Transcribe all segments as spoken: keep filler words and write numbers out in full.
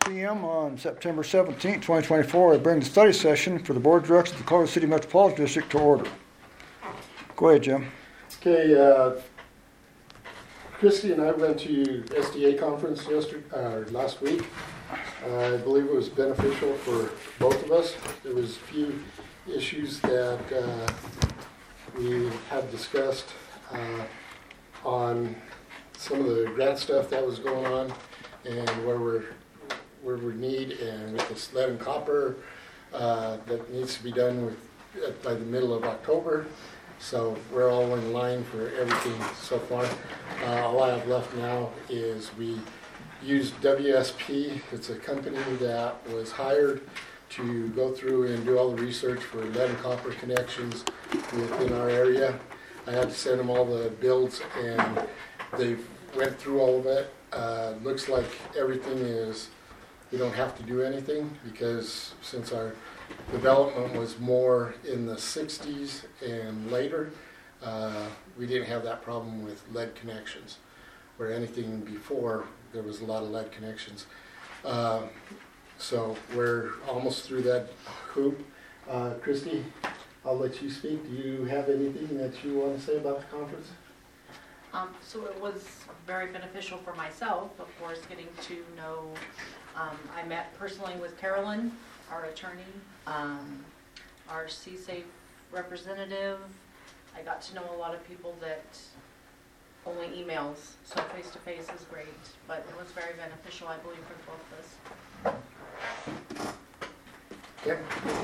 p m on September seventeenth, twenty twenty-four. I bring the study session for the Board of Directors of the Colorado City Metropolitan District to order. Go ahead, Jim. Okay, uh, Christy and I went to S D A conference yesterday, uh, last week. Uh, I believe it was beneficial for both of us. There was a few issues that uh, we had discussed uh, on some of the grant stuff that was going on and where we're where we need, and with this lead and copper uh, that needs to be done with uh, by the middle of October. So we're all in line for everything so far. Uh, all I have left now is we used W S P. It's a company that was hired to go through and do all the research for lead and copper connections within our area. I had to send them all the builds, and they went through all of it. Uh, looks like everything is, we don't have to do anything, because since our development was more in the sixties and later, uh, we didn't have that problem with lead connections, where anything before there was a lot of lead connections. Uh, so we're almost through that hoop. Uh, Christy, I'll let you speak. Do you have anything that you want to say about the conference? Um, so it was very beneficial for myself, of course, getting to know, um, I met personally with Carolyn, our attorney, um, our C SAFE representative. I got to know a lot of people that only emails, so face-to-face is great, but it was very beneficial, I believe, for both of us. Okay.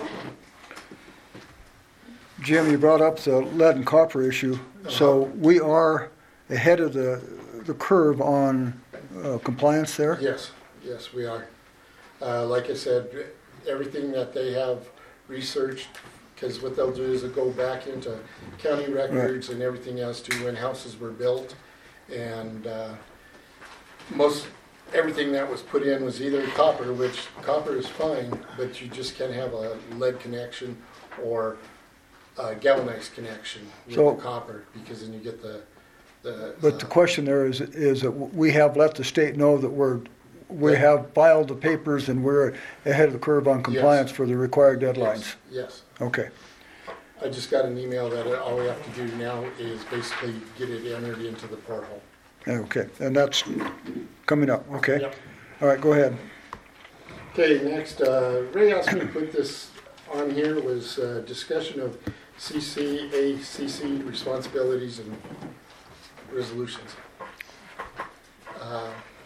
Jim, you brought up the lead and copper issue. Uh-huh. So we are ahead of the the curve on uh, compliance there? Yes, yes, we are. Uh, like I said, everything that they have researched, because what they'll do is they'll go back into county records right. and everything else to when houses were built, and uh, most everything that was put in was either copper, which copper is fine, but you just can't have a lead connection or a galvanized connection with so, the copper, because then you get the The, but uh, the question there is, is that we have let the state know that we're, we yeah. have filed the papers and we're ahead of the curve on compliance yes. for the required deadlines. Yes. yes. Okay. I just got an email that all we have to do now is basically get it entered into the portal. Okay, and that's coming up. Okay. Yep. All right, go ahead. Okay, next, uh, Ray asked me to put this on here, was uh, discussion of C C A C C responsibilities and resolutions. Uh,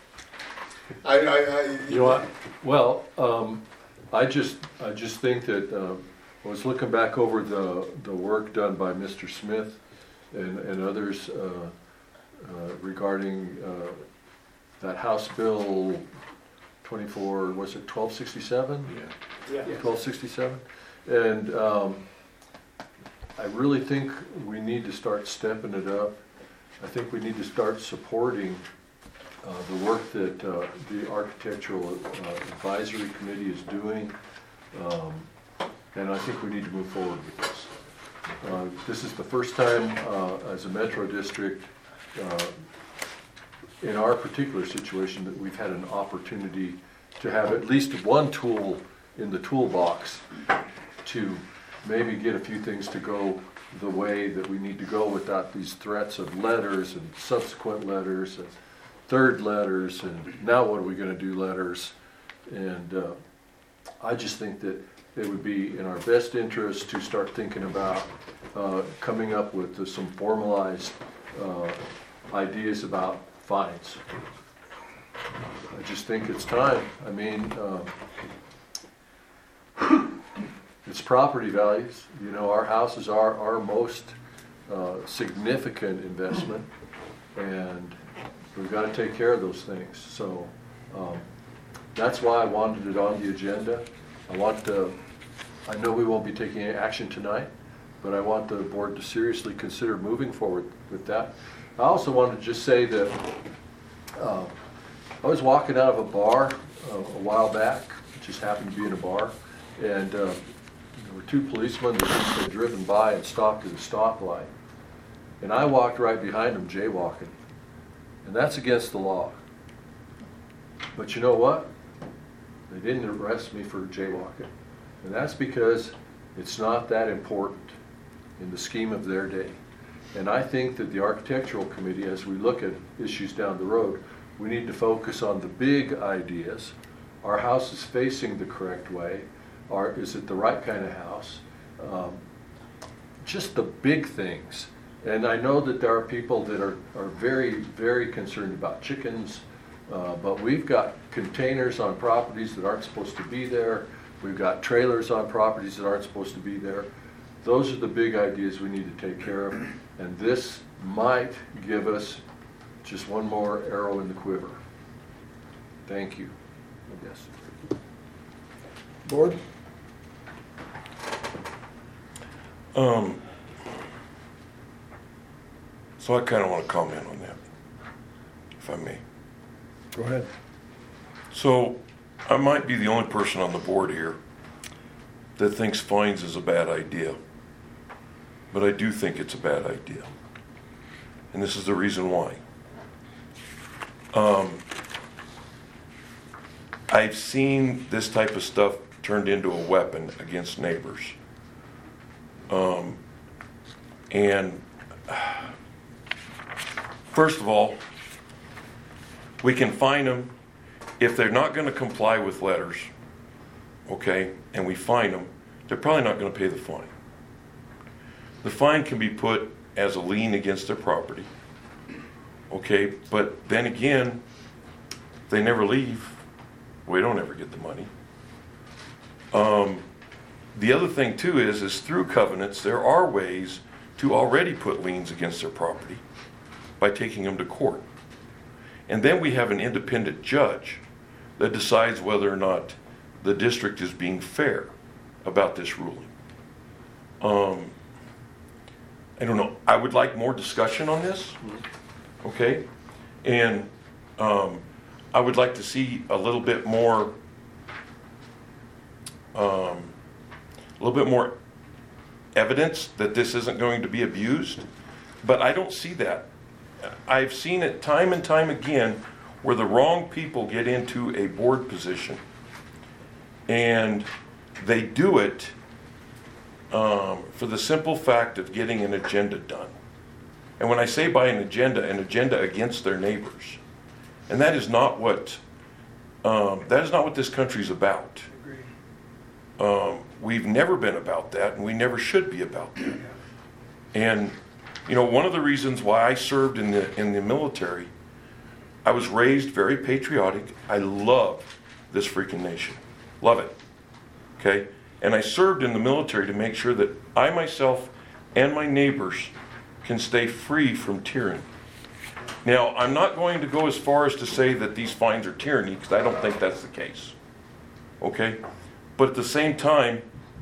I, I, I, you know what? Well, um, I just, I just think that uh, I was looking back over the the work done by Mister Smith and and others uh, uh, regarding uh, that House Bill twenty-four. Was it twelve sixty-seven? Yeah. Yeah. twelve sixty-seven, and um, I really think we need to start stepping it up. I think we need to start supporting uh, the work that uh, the Architectural uh, Advisory Committee is doing, um, and I think we need to move forward with this. Uh, this is the first time uh, as a Metro District, uh, in our particular situation, that we've had an opportunity to have at least one tool in the toolbox to maybe get a few things to go the way that we need to go without these threats of letters and subsequent letters and third letters and now what are we going to do letters. And uh, I just think that it would be in our best interest to start thinking about uh, coming up with uh, some formalized uh, ideas about fines. I just think it's time. I mean, um, it's property values. You know, our houses are our most uh, significant investment, and we've got to take care of those things. So um, that's why I wanted it on the agenda. I want to, I know we won't be taking any action tonight, but I want the board to seriously consider moving forward with that. I also wanted to just say that uh, I was walking out of a bar uh, a while back, just happened to be in a bar, and uh, there were two policemen that had driven by and stopped at a stoplight. And I walked right behind them jaywalking. And that's against the law. But you know what? They didn't arrest me for jaywalking. And that's because it's not that important in the scheme of their day. And I think that the architectural committee, as we look at issues down the road, we need to focus on the big ideas. Our house is facing the correct way. Or is it the right kind of house? Um, just the big things. And I know that there are people that are, are very, very concerned about chickens, uh, but we've got containers on properties that aren't supposed to be there. We've got trailers on properties that aren't supposed to be there. Those are the big ideas we need to take care of. And this might give us just one more arrow in the quiver. Thank you, I guess. Board? Um, so I kind of want to comment on that, if I may. Go ahead. So I might be the only person on the board here that thinks fines is a bad idea, but I do think it's a bad idea. And this is the reason why. Um, I've seen this type of stuff turned into a weapon against neighbors. Um, and first of all, we can fine them if they're not going to comply with letters, okay, and we fine them, they're probably not going to pay the fine. The fine can be put as a lien against their property, okay, but then again, if they never leave, we don't ever get the money. Um, the other thing too is, is through covenants, there are ways to already put liens against their property by taking them to court. And then we have an independent judge that decides whether or not the district is being fair about this ruling. Um, I don't know. I would like more discussion on this, okay? And um, I would like to see a little bit more, um, a little bit more evidence that this isn't going to be abused. But I don't see that. I've seen it time and time again where the wrong people get into a board position and they do it um, for the simple fact of getting an agenda done. And when I say by an agenda, an agenda against their neighbors. And that is not what um, that is not what this country's about. Um, we've never been about that, and we never should be about that. And you know, one of the reasons why I served in the in the military, I was raised very patriotic. I love this freaking nation. Love it. Okay? And I served in the military to make sure that I myself and my neighbors can stay free from tyranny. Now, I'm not going to go as far as to say that these fines are tyranny, because I don't think that's the case. Okay? But at the same time,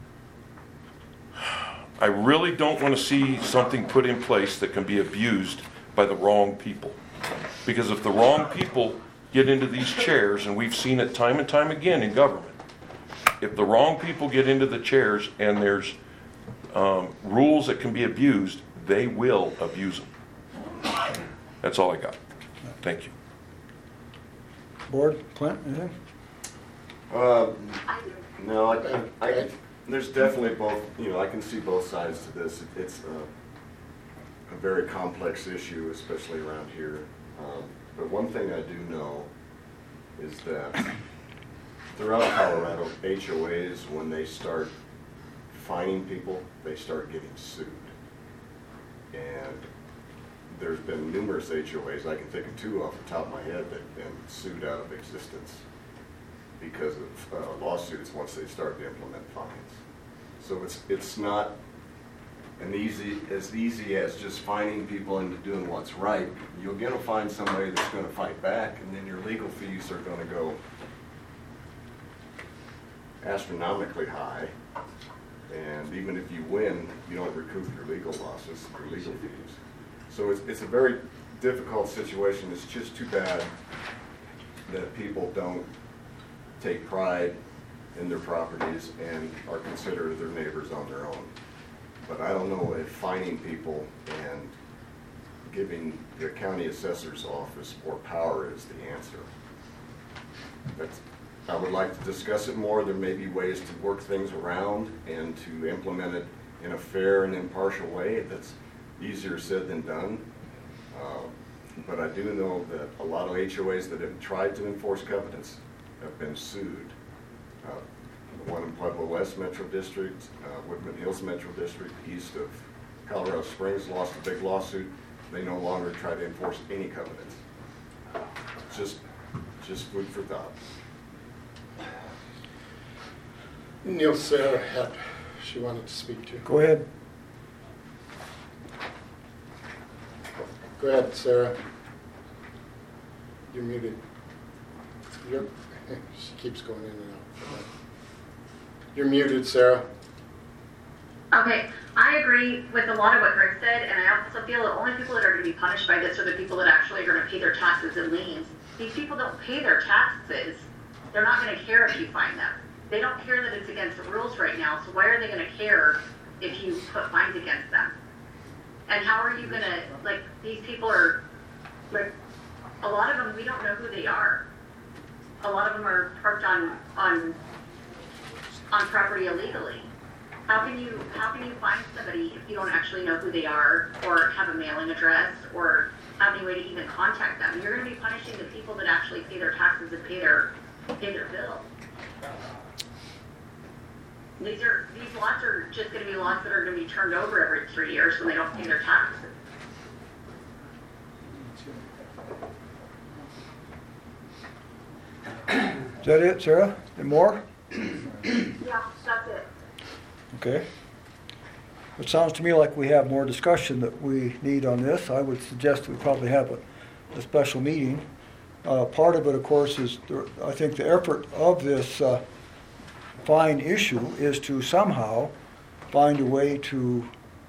I really don't want to see something put in place that can be abused by the wrong people. Because if the wrong people get into these chairs, and we've seen it time and time again in government, if the wrong people get into the chairs and there's um, rules that can be abused, they will abuse them. That's all I got. Thank you. Board, Clint, anything? Uh, no, I, I, I, there's definitely both, you know, I can see both sides to this. It, it's a, a very complex issue, especially around here. Um, but one thing I do know is that throughout Colorado, H O As, when they start fining people, they start getting sued. And there's been numerous H O As, I can think of two off the top of my head, that have been sued out of existence because of uh, lawsuits once they start to implement fines. So it's it's not an easy as easy as just fining people into doing what's right. You're going to find somebody that's going to fight back, and then your legal fees are going to go astronomically high. And even if you win, you don't recoup your legal losses, your legal fees. So it's it's a very difficult situation. It's just too bad that people don't take pride in their properties and are considerate of their neighbors on their own. But I don't know if fining people and giving the county assessor's office more power is the answer. That's I would like to discuss it more. There may be ways to work things around and to implement it in a fair and impartial way. That's easier said than done. Uh, But I do know that a lot of H O As that have tried to enforce covenants have been sued. Uh, The one in Pueblo West Metro District, uh, Woodman Hills Metro District, east of Colorado Springs, lost a big lawsuit. They no longer try to enforce any covenants. Just, just food for thought. Neil, Sarah had, she wanted to speak to you. Go ahead. Go ahead, Sarah. You're muted. You're, she keeps going in and out. You're muted, Sarah. Okay, I agree with a lot of what Greg said, and I also feel the only people that are going to be punished by this are the people that actually are going to pay their taxes and liens. These people don't pay their taxes. They're not going to care if you fine them. They don't care that it's against the rules right now, so why are they going to care if you put fines against them? And how are you going to, like, these people are, like, a lot of them, we don't know who they are. A lot of them are parked on, on, on property illegally. How can you, how can you find somebody if you don't actually know who they are, or have a mailing address, or have any way to even contact them? You're going to be punishing the people that actually pay their taxes and pay their, pay their bill. These are, these lots are just going to be lots that are going to be turned over every three years when they don't pay their taxes. Is that it, Sarah? Any more? Yeah, that's it. Okay. It sounds to me like we have more discussion that we need on this. I would suggest we probably have a, a special meeting. Uh, part of it, of course, is the, I think the effort of this uh, fine issue is to somehow find a way to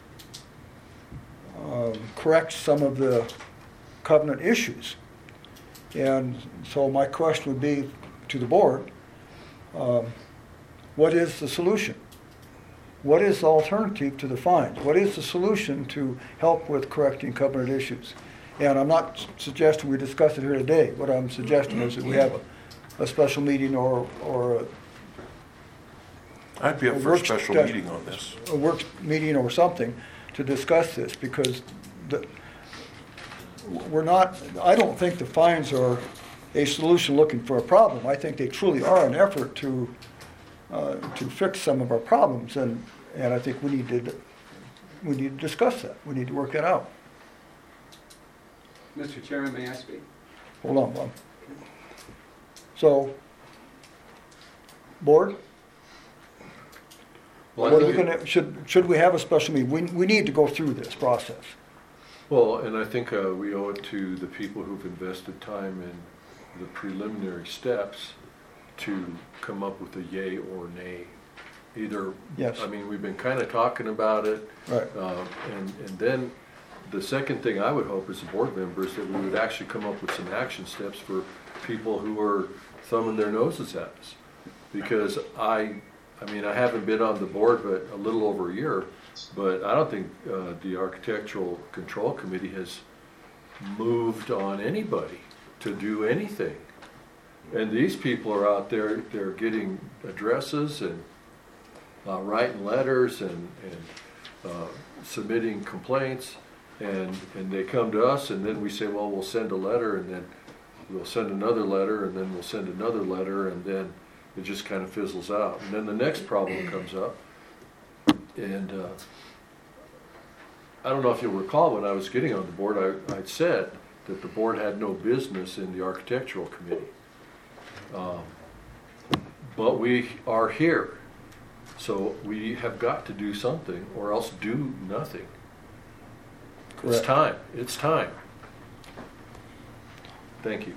um, correct some of the covenant issues. And so my question would be to the board, um, what is the solution? What is the alternative to the fines? What is the solution to help with correcting covenant issues? And I'm not suggesting we discuss it here today. What I'm suggesting is that we have a, a special meeting or, or a, I'd be a up for a work special stu- meeting on this. a work meeting or something to discuss this, because the, we're not, I don't think the fines are a solution looking for a problem. I think they truly are an effort to uh, to fix some of our problems, and, and I think we need to we need to discuss that. We need to work that out. Mister Chairman, may I speak? Hold on, Bob. So, board, Well, I what are we think- gonna, should, should we have a special meeting? We, we need to go through this process. Well, and I think uh, we owe it to the people who've invested time in the preliminary steps to come up with a yay or nay. Either, Yes. I mean, we've been kind of talking about it. Right. uh, And, and then the second thing I would hope as a board member is that we would actually come up with some action steps for people who are thumbing their noses at us. Because I, I mean, I haven't been on the board but a little over a year, but I don't think uh, the Architectural Control Committee has moved on anybody to do anything. And these people are out there, they're getting addresses and uh, writing letters and, and uh, submitting complaints, and, and they come to us, and then we say, well, we'll send a letter, and then we'll send another letter, and then we'll send another letter, and then it just kind of fizzles out. And then the next problem comes up, and uh, I don't know if you'll recall, when I was getting on the board, I, I'd said that the board had no business in the Architectural Committee. Um, But we are here, so we have got to do something, or else do nothing. It's Correct. time, it's time. Thank you.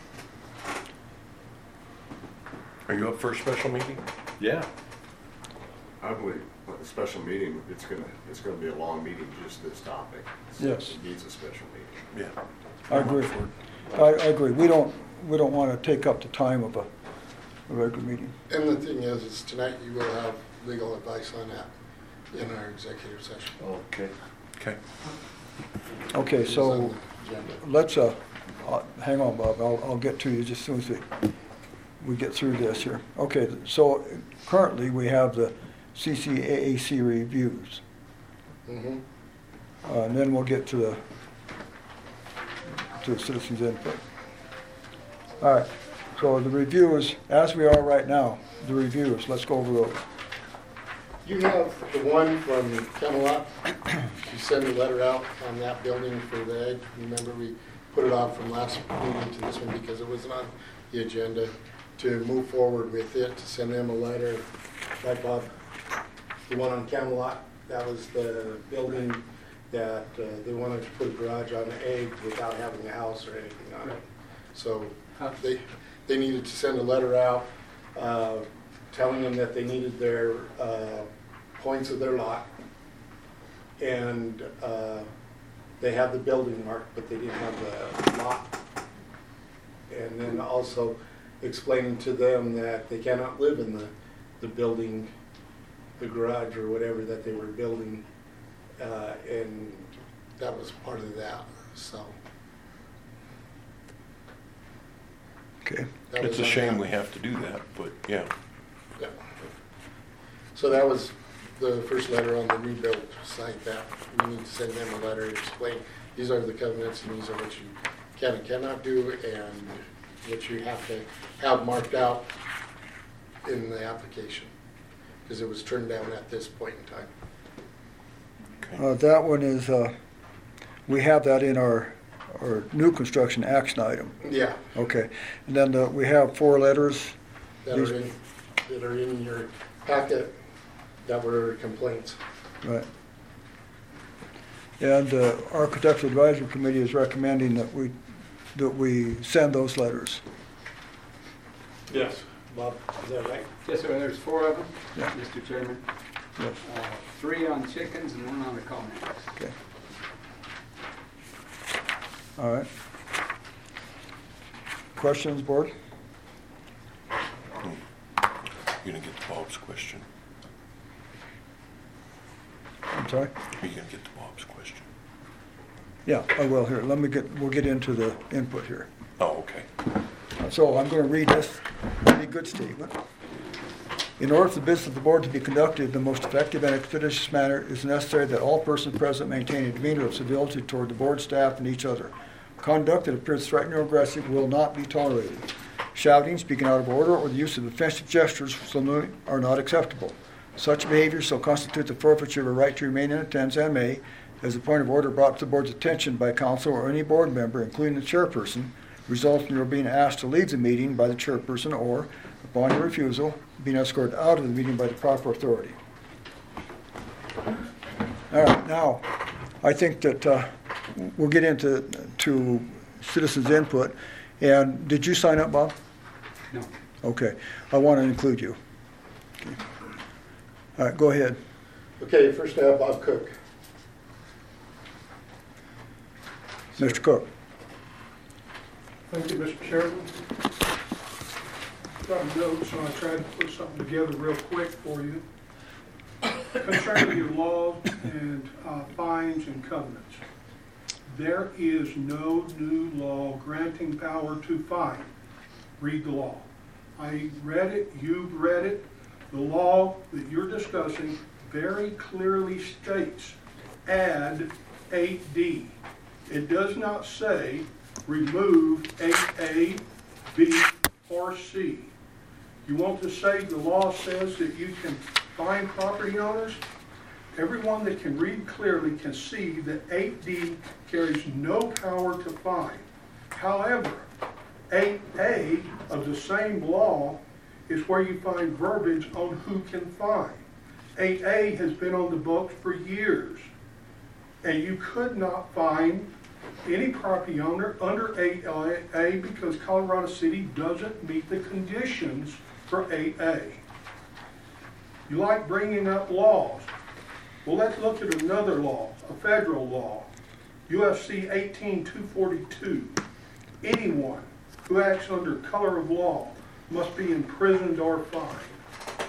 Are you up for a special meeting? Yeah. I believe a special meeting, it's gonna, it's gonna be a long meeting, just this topic. So Yes. It needs a special meeting. Yeah. I agree. I, I agree. We don't, we don't want to take up the time of a, a regular meeting. And the thing is, is tonight you will have legal advice on that in our executive session. Okay. Okay. Okay, It's on so the agenda. let's, uh, uh, hang on, Bob, I'll, I'll get to you just as soon as we, we get through this here. Okay, so currently we have the C C A A C reviews. Mhm. Uh, and then we'll get to the, to the citizens input. All right, so the reviews, as we are right now, the reviews, let's go over those. You have the one from Camelot. You sent a letter out on that building for the egg. Remember, we put it off from last meeting to this one because it wasn't on the agenda to move forward with it, to send them a letter. Right, Bob? The one on Camelot, that was the building that uh, they wanted to put a garage on the egg without having a house or anything on it. So they, they needed to send a letter out uh, telling them that they needed their uh, points of their lot. And uh, they had the building marked, but they didn't have the lot. And then also explaining to them that they cannot live in the, the building, the garage or whatever that they were building. Uh, and that was part of that, so. Okay. that It's was a on shame that. we have to do that, but yeah. Yeah. So that was the first letter on the new build site, that we need to send them a letter to explain, these are the covenants and these are what you can and cannot do and what you have to have marked out in the application, because it was turned down at this point in time. Okay. Uh, that one is, uh, we have that in our, our new construction action item. Yeah, Okay, and then uh, we have four letters. that are in, that are in your packet that were complaints. Right. And uh, Architectural Advisory Committee is recommending that we, that we send those letters. Yes. Bob, is that right? Yes, sir, there's four of them, Yeah. Mister Chairman. Yes. Uh, Three on chickens and one on the comments. Okay. All right. Questions, board? You're gonna get to Bob's question. I'm sorry? Are you gonna get to Bob's question? Yeah, I will here. Let me get, we'll get into the input here. Oh, okay. So I'm going to read this pretty good statement. In order for the business of the board to be conducted in the most effective and expeditious manner, it is necessary that all persons present maintain a demeanor of civility toward the board staff and each other. Conduct that appears threatening or aggressive will not be tolerated. Shouting, speaking out of order, or the use of offensive gestures are not acceptable. Such behavior shall constitute the forfeiture of a right to remain in attendance and may, as a point of order brought to the board's attention by council or any board member, including the chairperson, result in your being asked to leave the meeting by the chairperson or, upon your refusal, being escorted out of the meeting by the proper authority. All right, now, I think that uh, we'll get into to citizens' input. And did you sign up, Bob? No. Okay, I want to include you. Okay. All right, go ahead. Okay, first I have Bob Cook. Mister Cook. Thank you, Mister Chairman. Got notes, so I tried to put something together real quick for you. Concerning your laws and uh, fines and covenants. There is no new law granting power to fine. Read the law. I read it, you've read it. The law that you're discussing very clearly states, add eight D. It does not say remove eight A, B, or C. You want to say the law says that you can fine property owners? Everyone that can read clearly can see that eight D carries no power to fine. However, eight A of the same law is where you find verbiage on who can fine. eight A has been on the books for years, and you could not fine any property owner under eight A because Colorado City doesn't meet the conditions for eight A. You like bringing up laws. Well, let's look at another law, a federal law, U F C eighteen two forty-two. Anyone who acts under color of law must be imprisoned or fined.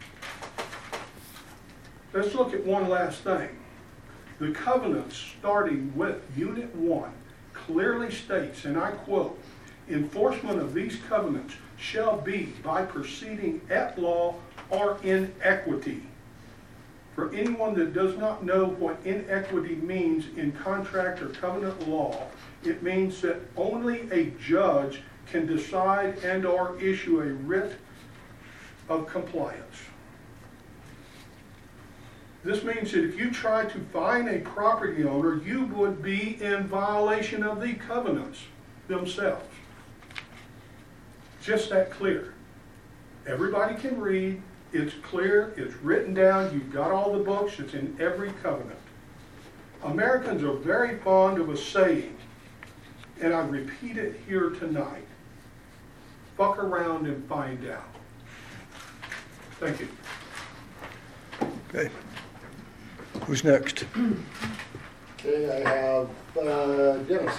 Let's look at one last thing. The covenant starting with Unit one clearly states, and I quote, Enforcement of these covenants shall be by proceeding at law or in equity. For anyone that does not know what inequity means in contract or covenant law, it means that only a judge can decide and or issue a writ of compliance. This means that if you try to fine a property owner, you would be in violation of the covenants themselves. Just that clear. Everybody can read. It's clear, it's written down, you've got all the books, it's in every covenant. Americans are very fond of a saying, and I repeat it here tonight. Fuck around and find out. Thank you. Okay. Who's next? Okay, I have, uh, Dennis.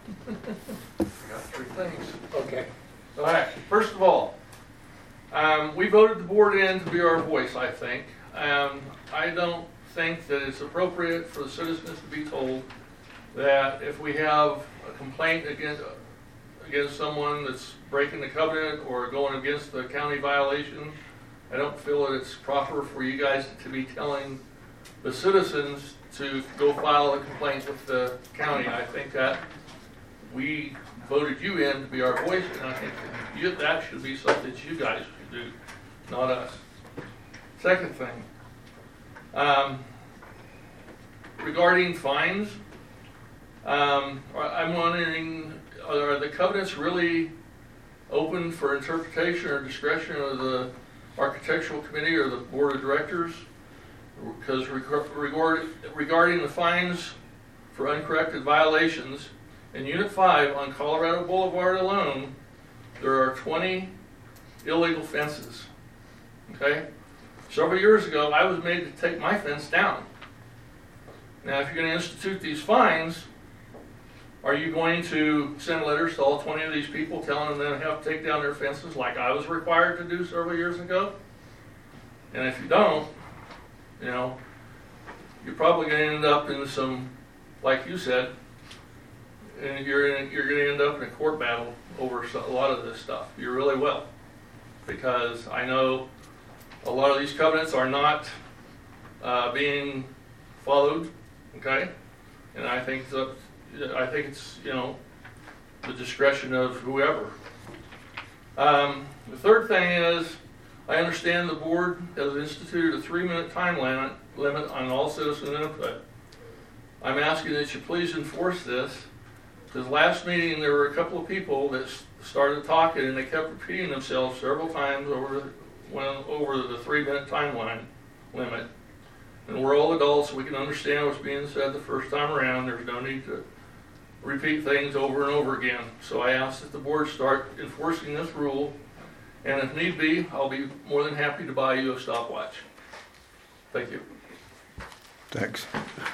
I got three things. Okay. All right, first of all, um, we voted the board in to be our voice, I think. Um, I don't think that it's appropriate for the citizens to be told that if we have a complaint against, against someone that's breaking the covenant or going against the county violation, I don't feel that it's proper for you guys to be telling the citizens to go file a complaint with the county. I think that we voted you in to be our voice, and I think that, you, that should be something that you guys should do, not us. Second thing, um, regarding fines, um, I'm wondering, are the covenants really open for interpretation or discretion of the architectural committee or the board of directors? Because regard, regarding the fines for uncorrected violations, in Unit five on Colorado Boulevard alone, there are twenty illegal fences. Okay? Several years ago, I was made to take my fence down. Now, if you're going to institute these fines, are you going to send letters to all twenty of these people telling them they have to take down their fences like I was required to do several years ago? And if you don't, you know, you're probably going to end up in some, like you said, and you're in, you're going to end up in a court battle over a lot of this stuff. You really will, because I know a lot of these covenants are not uh, being followed. Okay, and I think that I think it's, you know, the discretion of whoever. Um, the third thing is, I understand the board has instituted a three-minute time limit limit on all citizen input. I'm asking that you please enforce this. Because last meeting there were a couple of people that started talking and they kept repeating themselves several times over went over the three-minute timeline limit. And we're all adults, we can understand what's being said the first time around. There's no need to repeat things over and over again. So I ask that the board start enforcing this rule, and if need be, I'll be more than happy to buy you a stopwatch. Thank you. Thanks.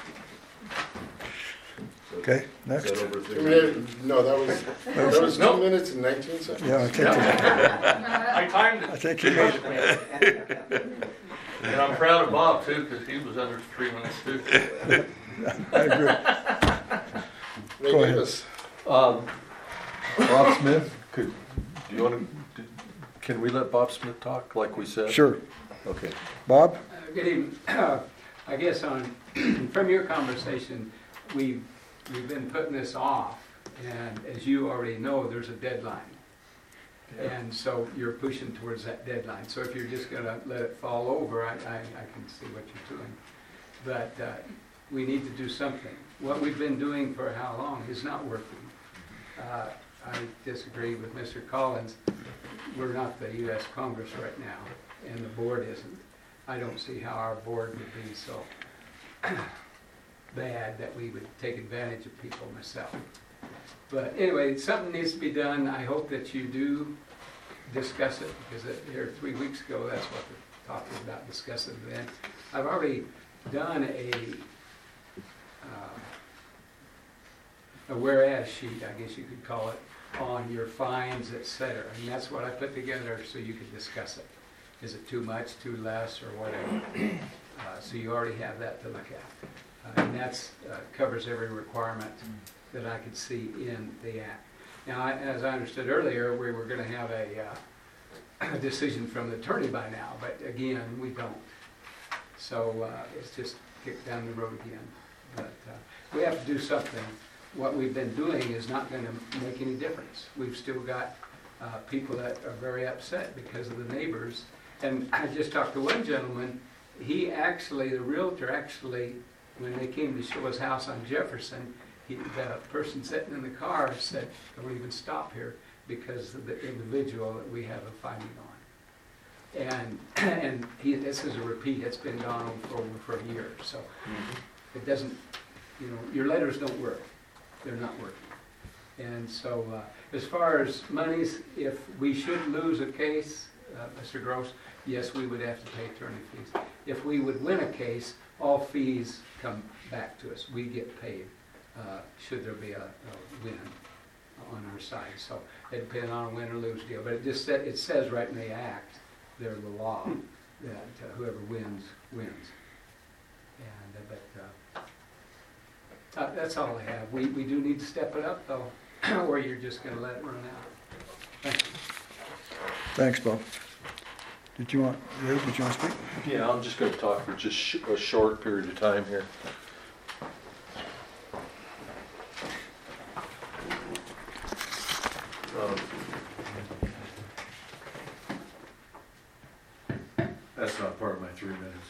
Okay, next. Is that over three Two minutes? minutes? No, that was, that was No. two minutes and nineteen seconds. Yeah, I think, Yeah. I timed it. I think you made it. And I'm proud of Bob too, because he was under three minutes too. I agree. Ray Go ahead. Davis. Um, Bob Smith, could, do you want to, can we let Bob Smith talk like we said? Sure. Okay. Bob? Uh, Good evening. I guess on, from your conversation, we've, we've been putting this off, and as you already know, there's a deadline. And so you're pushing towards that deadline. So if you're just gonna let it fall over, I, I, I can see what you're doing. But uh, we need to do something. What we've been doing for how long is not working. Uh, I disagree with Mister Collins. We're not the U S Congress right now, and the board isn't. I don't see how our board would be so bad that we would take advantage of people myself. But anyway, something needs to be done. I hope that you do discuss it, because it, here three weeks ago, that's what the talk was about, discussing it then. I've already done a, uh, a whereas sheet, I guess you could call it, on your fines, et cetera. And that's what I put together so you could discuss it. Is it too much, too less, or whatever? Uh, so you already have that to look at. Uh, and that uh, covers every requirement that I could see in the act. Now, I- as I understood earlier, we were gonna have a, uh, a decision from the attorney by now, but again, we don't. So, uh, it's just kicked down the road again. But, uh, we have to do something. What we've been doing is not gonna make any difference. We've still got, uh, people that are very upset because of the neighbors. And I just talked to one gentleman, he actually, the realtor actually, when they came to show his house on Jefferson, he, the person sitting in the car said, don't even stop here because of the individual that we have a finding on. And, and he, this is a repeat, it's been gone on for over for a year, so it doesn't, you know, your letters don't work, they're not working. And so, uh, as far as monies, if we should lose a case, uh, Mister Gross, yes, we would have to pay attorney fees. If we would win a case, all fees come back to us, we get paid, uh, should there be a, a win on our side. So it depends on a win or lose deal, but it just sa- it says right in the act, there the law, that uh, whoever wins, wins. And, uh, but, uh, uh, that's all I have. We, we do need to step it up though, or you're just gonna let it run out. Thank you. Thanks, Bob. Did you want, Ray, did you want to speak? Yeah, I'm just gonna talk for just sh- a short period of time here. Um, That's not part of my three minutes.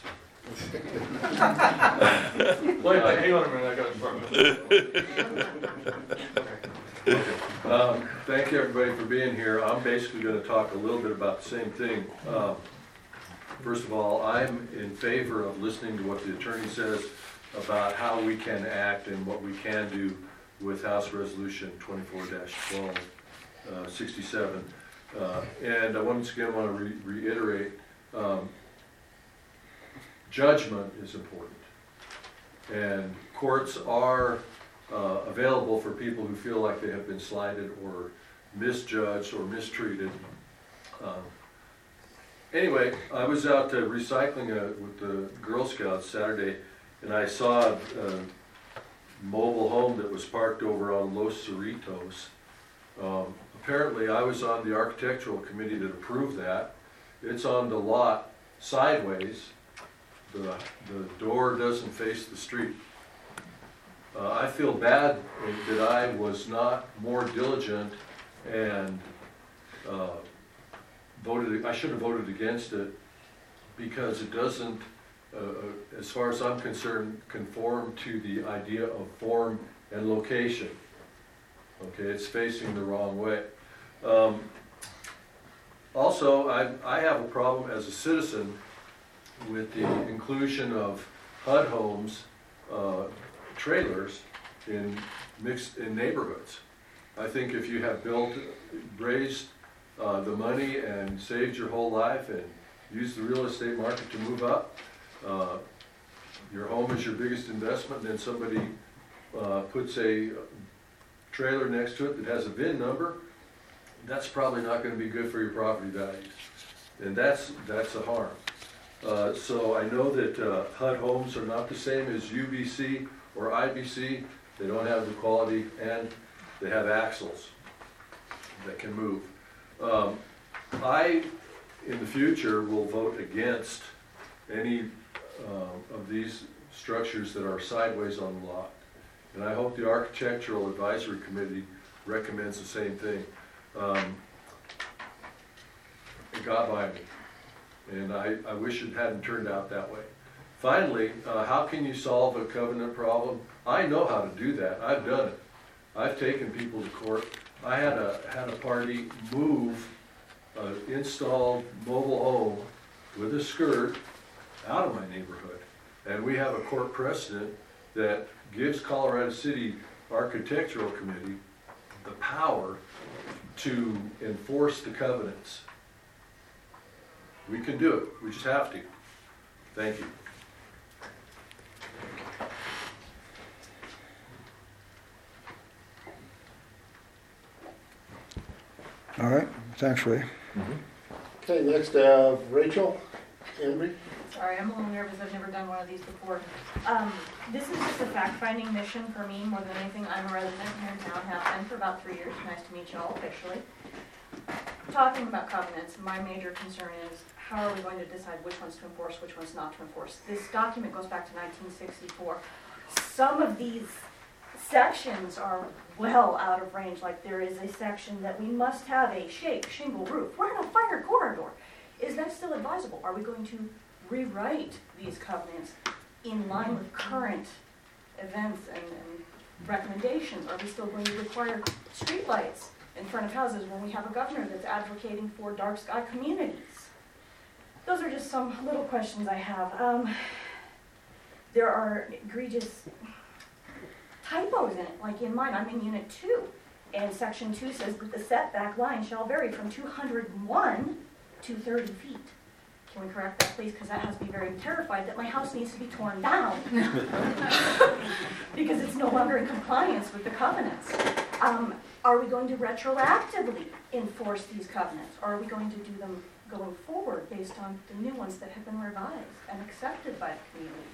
Wait, wait, hang on a minute, I got a problem. Okay. Um, Thank you, everybody, for being here. I'm basically gonna talk a little bit about the same thing. Um, First of all, I'm in favor of listening to what the attorney says about how we can act and what we can do with House Resolution twenty-four twelve sixty-seven. Uh, and I once again want to re- reiterate, um, judgment is important. And courts are uh, available for people who feel like they have been slighted or misjudged or mistreated. Um, Anyway, I was out uh, recycling uh, with the Girl Scouts Saturday, and I saw a mobile home that was parked over on Los Cerritos. Um, apparently, I was on the architectural committee that approved that. It's on the lot sideways. The, the door doesn't face the street. Uh, I feel bad that I was not more diligent and uh, voted, I should have voted against it because it doesn't, uh, as far as I'm concerned, conform to the idea of form and location. Okay, it's facing the wrong way. Um, also, I, I have a problem as a citizen with the inclusion of H U D homes, uh, trailers in mixed in neighborhoods. I think if you have built, raised Uh, the money and saved your whole life and used the real estate market to move up. Uh, your home is your biggest investment, and then somebody uh, puts a trailer next to it that has a V I N number. That's probably not going to be good for your property values, and that's that's a harm. Uh, so I know that uh, H U D homes are not the same as U B C or I B C. They don't have the quality, and they have axles that can move. Um, I, in the future, will vote against any uh, of these structures that are sideways on the lot. And I hope the Architectural Advisory Committee recommends the same thing. Um, it got by me, and I, I wish it hadn't turned out that way. Finally, uh, how can you solve a covenant problem? I know how to do that. I've done it. I've taken people to court. I had a had a party move an installed mobile home with a skirt out of my neighborhood, and we have a court precedent that gives Colorado City Architectural Committee the power to enforce the covenants. We can do it. We just have to. Thank you. All right, thanks, Ray. Okay, next, uh, Rachel Embry. Sorry, I'm a little nervous. I've never done one of these before. Um, this is just a fact-finding mission for me more than anything. I'm a resident here in town, have been for about three years. Nice to meet you all officially. Talking about covenants, my major concern is how are we going to decide which ones to enforce, which ones not to enforce? This document goes back to nineteen sixty-four. Some of these sections are well out of range, like there is a section that we must have a shake shingle roof. We're in a fire corridor. Is that still advisable? Are we going to rewrite these covenants in line with current events and, and recommendations? Are we still going to require streetlights in front of houses when we have a governor that's advocating for dark sky communities? Those are just some little questions I have. Um, there are egregious typos in it, like in mine, I'm in unit two, and section two says that the setback line shall vary from two hundred one to thirty feet. Can we correct that, please? Because that has me very terrified that my house needs to be torn down because it's no longer in compliance with the covenants. Um, are we going to retroactively enforce these covenants? Or are we going to do them going forward based on the new ones that have been revised and accepted by the community?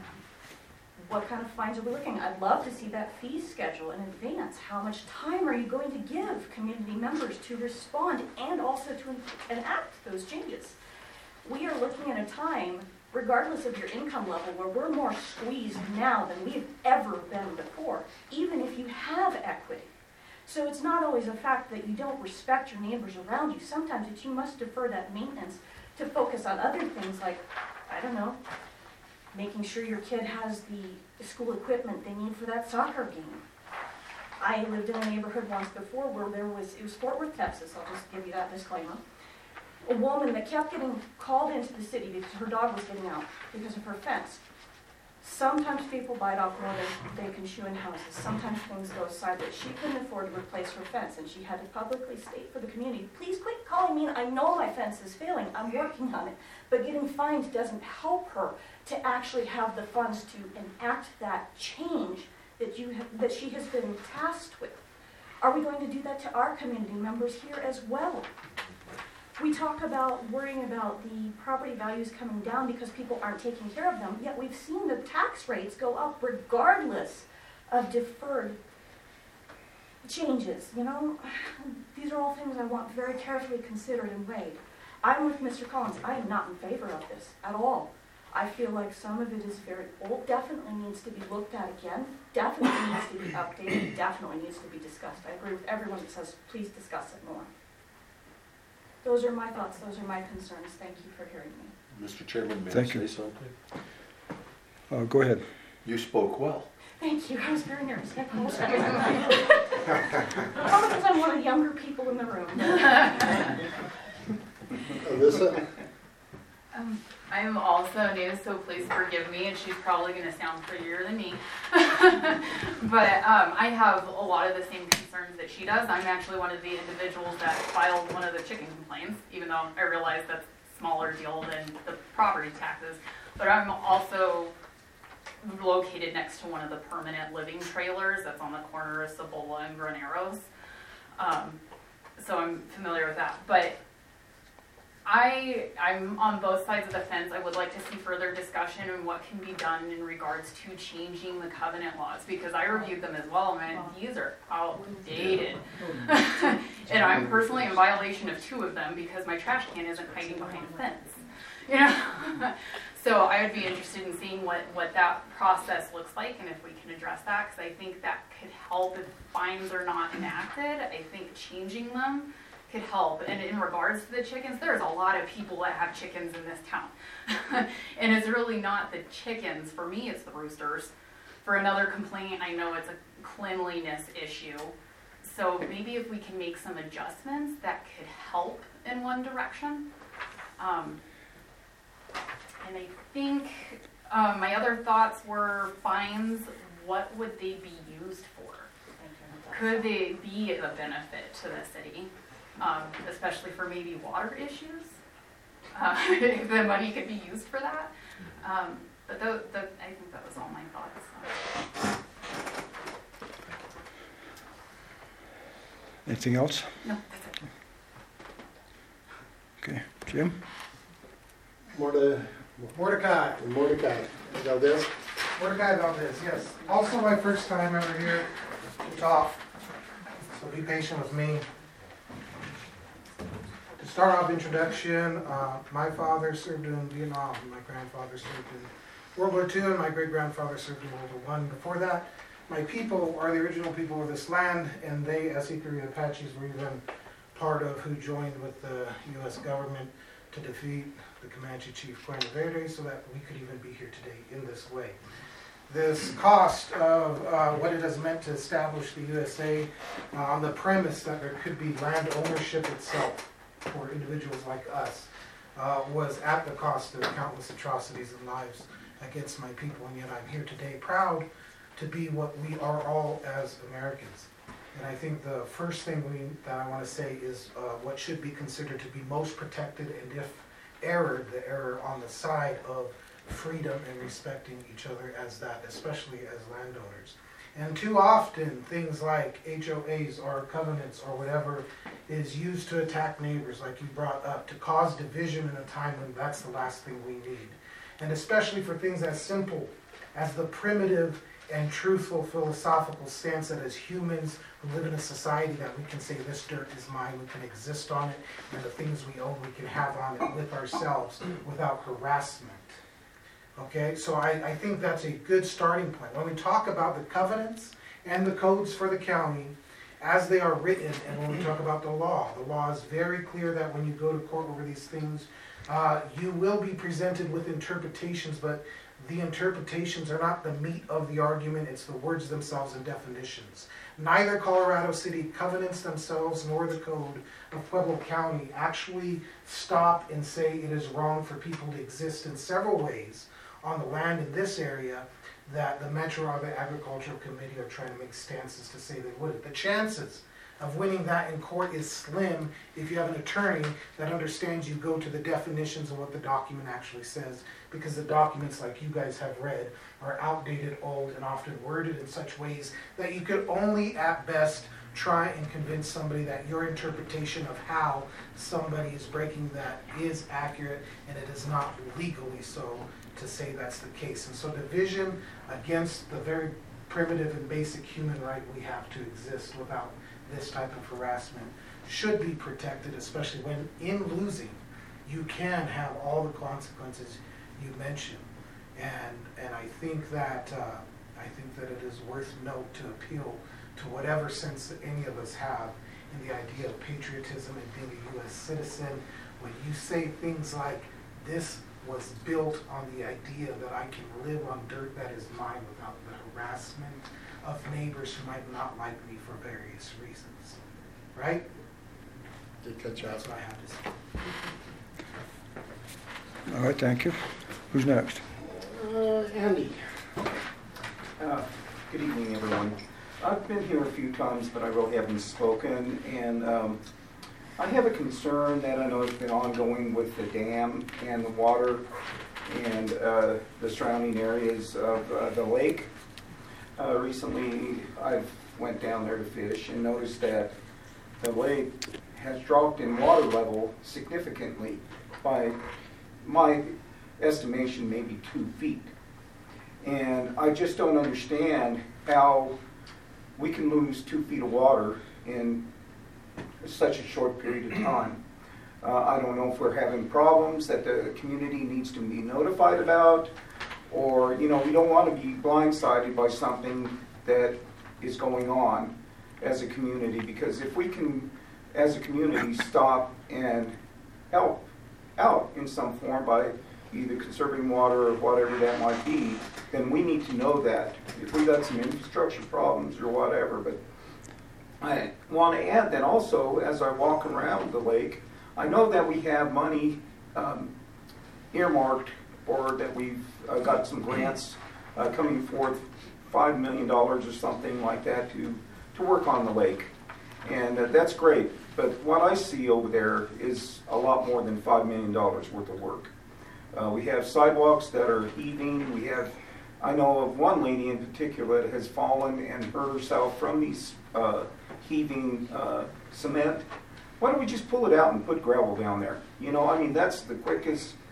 What kind of fines are we looking at? I'd love to see that fee schedule in advance. How much time are you going to give community members to respond and also to enact those changes? We are looking at a time, regardless of your income level, where we're more squeezed now than we've ever been before, even if you have equity. So it's not always a fact that you don't respect your neighbors around you. Sometimes it's you must defer that maintenance to focus on other things like, I don't know, making sure your kid has the school equipment they need for that soccer game. I lived in a neighborhood once before where there was, it was Fort Worth, Texas, I'll just give you that disclaimer. A woman that kept getting called into the city because her dog was getting out because of her fence. Sometimes people bite off more than they can chew in houses. Sometimes things go aside, but she couldn't afford to replace her fence, and she had to publicly state for the community, please quit calling me, I know my fence is failing, I'm working on it. But getting fined doesn't help her to actually have the funds to enact that change that, you have, that she has been tasked with. Are we going to do that to our community members here as well? We talk about worrying about the property values coming down because people aren't taking care of them, yet we've seen the tax rates go up regardless of deferred changes. You know, these are all things I want very carefully considered and weighed. I'm with Mister Collins. I am not in favor of this at all. I feel like some of it is very old, definitely needs to be looked at again, definitely needs to be updated, definitely needs to be discussed. I agree with everyone that says, please discuss it more. Those are my thoughts, those are my concerns. Thank you for hearing me. Mister Chairman, may I Thank say you. something? Uh, go ahead. You spoke well. Thank you, I was very nervous. I apologize. Probably because I'm one of the younger people in the room. Alyssa? Um, I'm also new, so please forgive me, and she's probably going to sound prettier than me. But um, I have a lot of the same concerns that she does. I'm actually one of the individuals that filed one of the chicken complaints, even though I realize that's a smaller deal than the property taxes. But I'm also located next to one of the permanent living trailers that's on the corner of Cibola and Graneros. Um, so I'm familiar with that. But I, I'm on both sides of the fence. I would like to see further discussion on what can be done in regards to changing the covenant laws, because I reviewed them as well, and these are outdated. And I'm personally in violation of two of them because my trash can isn't hiding behind a fence. You know? So I would be interested in seeing what, what that process looks like and if we can address that, because I think that could help if fines are not enacted. I think changing them could help. And in regards to the chickens, there's a lot of people that have chickens in this town. And it's really not the chickens. For me, it's the roosters. For another complaint, I know it's a cleanliness issue. So maybe if we can make some adjustments, that could help in one direction. Um, and I think um, my other thoughts were fines. What would they be used for? Could they be a benefit to the city? Um, especially for maybe water issues. Uh, if the money could be used for that. Um, but the, the, I think that was all my thoughts. Anything else? No, that's it. Okay, Jim? More to Mordecai. And Mordecai Valdez. Mordecai Valdez, yes. Also my first time ever here to talk, so be patient with me. To start off introduction, uh, my father served in Vietnam, my grandfather served in World War Two, and my great-grandfather served in World War One. Before that, my people are the original people of this land, and they, as Hickory Apaches, were even part of who joined with the U S government to defeat the Comanche chief Cuerno Verde so that we could even be here today in this way. This cost of uh, what it has meant to establish the U S A uh, on the premise that there could be land ownership itself for individuals like us uh, was at the cost of countless atrocities and lives against my people, and yet I'm here today proud to be what we are all as Americans. And I think the first thing we, that I want to say is uh, what should be considered to be most protected, and if erred, the error on the side of freedom and respecting each other as that, especially as landowners. And too often, things like H O As or covenants or whatever is used to attack neighbors, like you brought up, to cause division in a time when that's the last thing we need. And especially for things as simple as the primitive and truthful philosophical stance that as humans who live in a society that we can say this dirt is mine, we can exist on it, and the things we own we can have on it with ourselves without harassment. Okay, so I, I think that's a good starting point. When we talk about the covenants and the codes for the county as they are written, and when we talk about the law, the law is very clear that when you go to court over these things, uh, you will be presented with interpretations, but the interpretations are not the meat of the argument, it's the words themselves and definitions. Neither Colorado City covenants themselves nor the code of Pueblo County actually stop and say it is wrong for people to exist in several ways on the land in this area that the Metro or the Agricultural Committee are trying to make stances to say they wouldn't. The chances of winning that in court is slim if you have an attorney that understands you go to the definitions of what the document actually says, because the documents, like you guys have read, are outdated, old, and often worded in such ways that you could only at best try and convince somebody that your interpretation of how somebody is breaking that is accurate, and it is not legally so to say that's the case. And so division against the very primitive and basic human right we have to exist without this type of harassment should be protected, especially when in losing you can have all the consequences you mentioned. And and I think that uh, I think that it is worth note to appeal to whatever sense that any of us have in the idea of patriotism and being a U S citizen. When you say things like, this was built on the idea that I can live on dirt that is mine without the harassment of neighbors who might not like me for various reasons. Right? Did cut you That's off. what I have to say. All right, thank you. Who's next? Uh, Andy. Uh, Good evening, everyone. I've been here a few times, but I really haven't spoken, and um, I have a concern that I know has been ongoing with the dam and the water and uh, the surrounding areas of uh, the lake. Uh, recently, I went down there to fish and noticed that the lake has dropped in water level significantly by my estimation, maybe two feet. And I just don't understand how we can lose two feet of water in such a short period of time. Uh, I don't know if we're having problems that the community needs to be notified about, or, you know, we don't want to be blindsided by something that is going on as a community, because if we can, as a community, stop and help out in some form by either conserving water or whatever that might be, then we need to know that. If we got some infrastructure problems or whatever. But I want to add that also, as I walk around the lake, I know that we have money um, earmarked, or that we've uh, got some grants uh, coming forth, five million dollars or something like that, to, to work on the lake. And uh, that's great. But what I see over there is a lot more than five million dollars worth of work. Uh, we have sidewalks that are heaving. We have, I know of one lady in particular that has fallen and hurt herself from these uh, heaving uh, cement. Why don't we just pull it out and put gravel down there? You know, I mean, that's the quickest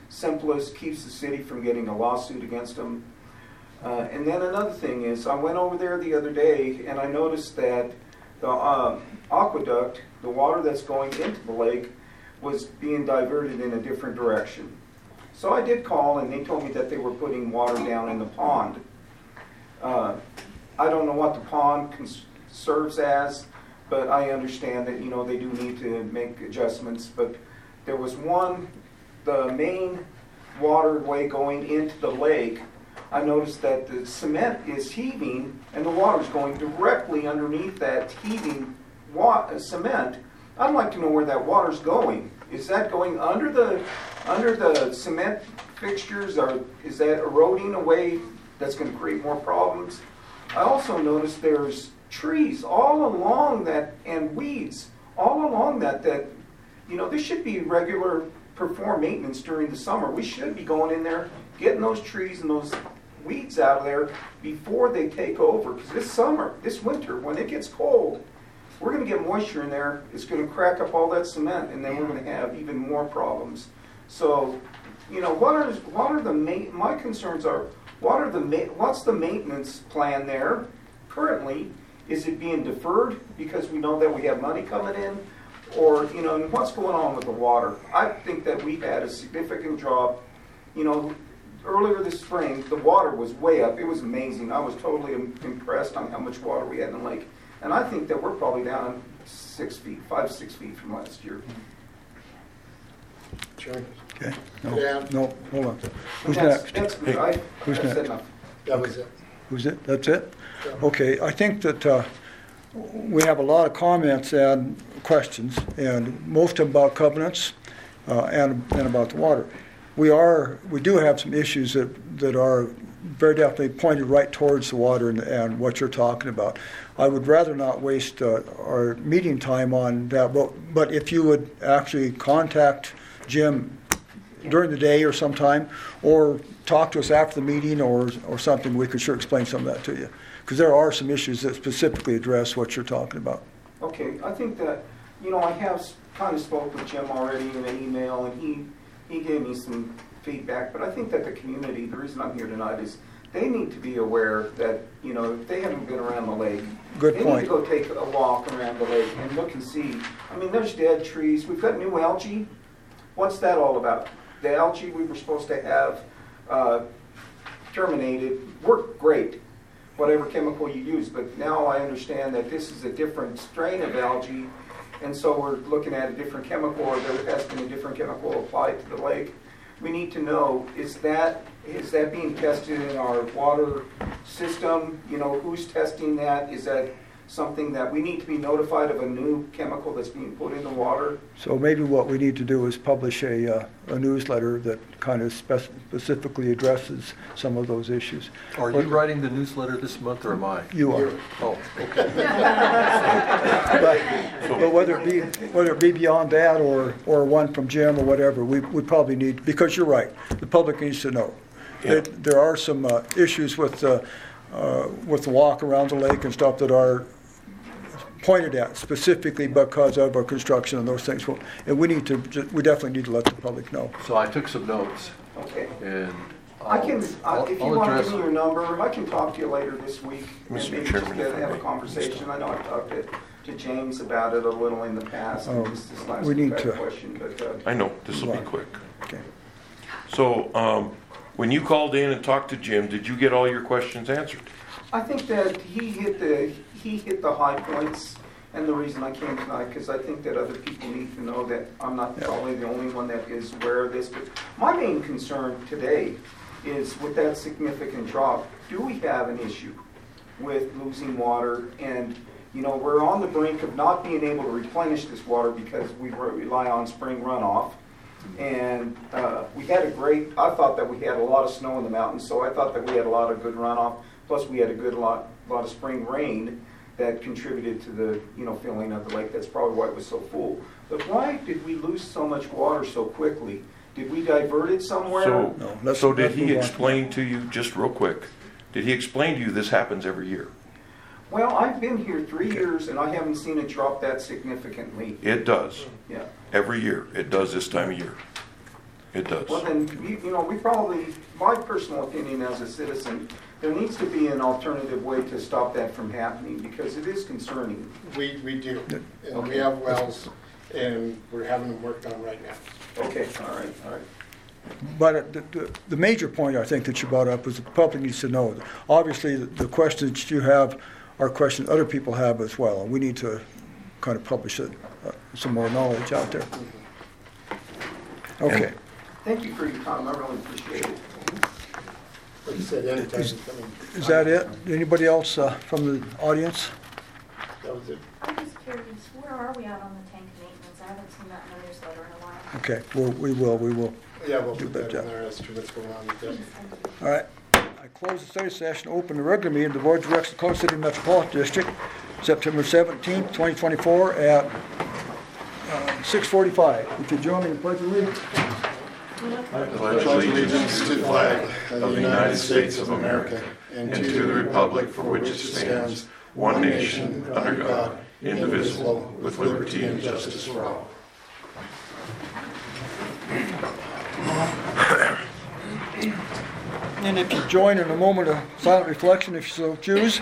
simplest, keeps the city from getting a lawsuit against them. Uh, and then another thing is, I went over there the other day and I noticed that the uh, aqueduct, the water that's going into the lake, was being diverted in a different direction. So I did call and they told me that they were putting water down in the pond. Uh, I don't know what the pond cons- serves as, but I understand that, you know, they do need to make adjustments. But there was one, the main waterway going into the lake, I noticed that the cement is heaving and the water's going directly underneath that heaving wa- uh, cement. I'd like to know where that water's going. Is that going under the under the cement fixtures, or is that eroding away? That's going to create more problems. I also noticed there's trees all along that and weeds all along that. That you know, this should be regular perform maintenance during the summer. We should be going in there, getting those trees and those weeds out of there before they take over. Because this summer, this winter, when it gets cold, we're going to get moisture in there. It's going to crack up all that cement, and then we're going to have even more problems. So, you know, what are what are the ma- my concerns are? What are the ma- what's the maintenance plan there currently? Is it being deferred because we know that we have money coming in, or you know, and what's going on with the water? I think that we had a significant drop. You know, earlier this spring, the water was way up. It was amazing. I was totally impressed on how much water we had in the lake. And I think that we're probably down six feet, five, six feet from last year. Sure. Okay. No, Yeah. no, hold on. Who's That's- next? That's good. I, Who's I said next? enough. That was it. Who's it? That's it? Yeah. Okay, I think that uh, we have a lot of comments and questions, and most of them about covenants uh, and, and about the water. We are, we do have some issues that, that are very definitely pointed right towards the water and, and what you're talking about. I would rather not waste uh, our meeting time on that, but, but if you would actually contact Jim during the day or sometime, or talk to us after the meeting or, or something, we could sure explain some of that to you. Because there are some issues that specifically address what you're talking about. Okay, I think that, you know, I have kind of spoke with Jim already in an email, and he, he gave me some feedback, but I think that the community, the reason I'm here tonight is they need to be aware that, you know, if they haven't been around the lake, Good they point. need to go take a walk around the lake and look and see. I mean, there's dead trees. We've got new algae. What's that all about? The algae we were supposed to have uh, terminated worked great, whatever chemical you use, but now I understand that this is a different strain of algae, and so we're looking at a different chemical, or there has been a different chemical applied to the lake. We need to know, is that is that being tested in our water system? You know, who's testing that? Is that something that we need to be notified of, a new chemical that's being put in the water? So maybe what we need to do is publish a, uh, a newsletter that kind of spec- specifically addresses some of those issues. Are you writing the newsletter this month, or am I? You are. Oh, okay. But, but whether it be whether it be beyond that or, or one from Jim or whatever, we we probably need, because you're right, the public needs to know. Yeah. That there are some uh, issues with uh, uh, with the walk around the lake and stuff that are pointed at specifically because of our construction and those things. Well, and we need to ju- we definitely need to let the public know. So I took some notes, Okay. and I I'll, can, uh, I'll, if you I'll want to address. give me your number, I can talk to you later this week. And Mister maybe Chairman, just get, if I have a may. conversation. I know I've talked to, to James about it a little in the past. Oh, and just this last we need week I had a to- question, but, uh, I know, this will be Right. quick. Okay. So, um, when you called in and talked to Jim, did you get all your questions answered? I think that he hit the he hit the high points, and the reason I came tonight, because I think that other people need to know that I'm not Yeah. probably the only one that is aware of this. But my main concern today is with that significant drop, do we have an issue with losing water? And you know, we're on the brink of not being able to replenish this water because we rely on spring runoff. And uh, we had a great, I thought that we had a lot of snow in the mountains, so I thought that we had a lot of good runoff. Plus we had a good lot, lot of spring rain that contributed to the, you know, filling of the lake. That's probably why it was so full. But why did we lose so much water so quickly? Did we divert it somewhere? So, No, let's- so did let's he move on. explain to you, just real quick, did he explain to you this happens every year? Well, I've been here three years and I haven't seen it drop that significantly. It does. Yeah. Every year. It does this time of year. It does. Well, then, you you know, we probably, my personal opinion as a citizen, there needs to be an alternative way to stop that from happening, because it is concerning. We, we do, and we have wells, and we're having them worked on right now. Okay, all right, all right. But uh, the, the, the major point I think that you brought up is the public needs to know. Obviously, the, the questions you have are questions other people have as well, and we need to kind of publish it, uh, some more knowledge out there. Okay. Thank you for your time, I really appreciate it. Like you said, anytime Is, you come in. is that it? Anybody else uh, from the audience? That was it. I'm just curious, where are we at on the tank maintenance? I haven't seen that in the newsletter in a while. Okay, well, we will, we will. Yeah, we'll do put that that job. in there as to what's going on with that. All right. I close the study session, open the regular meeting of the Board of Directors of the Dakota City Metropolitan District, September seventeenth, twenty twenty-four at uh, six forty-five. Would you join me in the pledge of allegiance? I pledge allegiance to the flag of the United States of America and to the republic for which it stands, one nation, under God, indivisible, with liberty and justice for all. And if you join in a moment of silent reflection, if you so choose.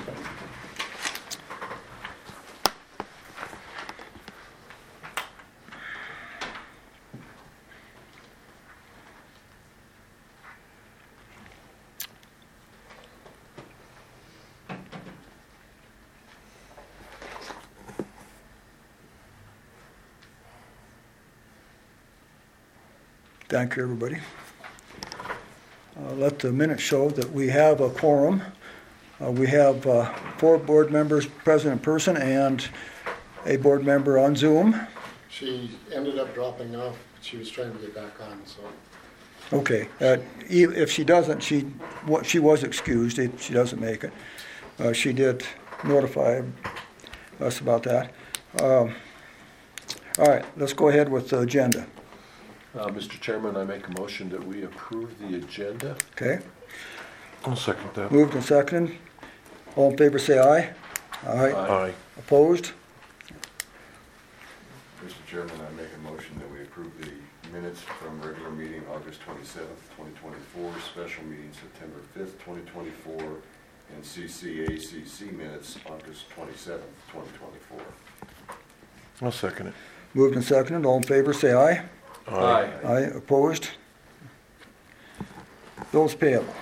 Thank you, everybody. Uh, let the minutes show that we have a quorum. Uh, we have uh, four board members present in person and a board member on Zoom. She ended up dropping off. She was trying to get back on, so. Okay. Uh, e- if she doesn't, she what she was excused if she doesn't make it. Uh, she did notify us about that. Um, all right, let's go ahead with the agenda. Uh, Mister Chairman, I make a motion that we approve the agenda. Okay. I'll second that. Moved and seconded. All in favor say aye. Aye. Aye. Opposed? Mister Chairman, I make a motion that we approve the minutes from regular meeting August twenty-seventh, twenty twenty-four, special meeting September fifth, twenty twenty-four, and C C A C C minutes August twenty-seventh, twenty twenty-four. I'll second it. Moved and seconded. All in favor say aye. Aye. Aye. Opposed? Bills payable.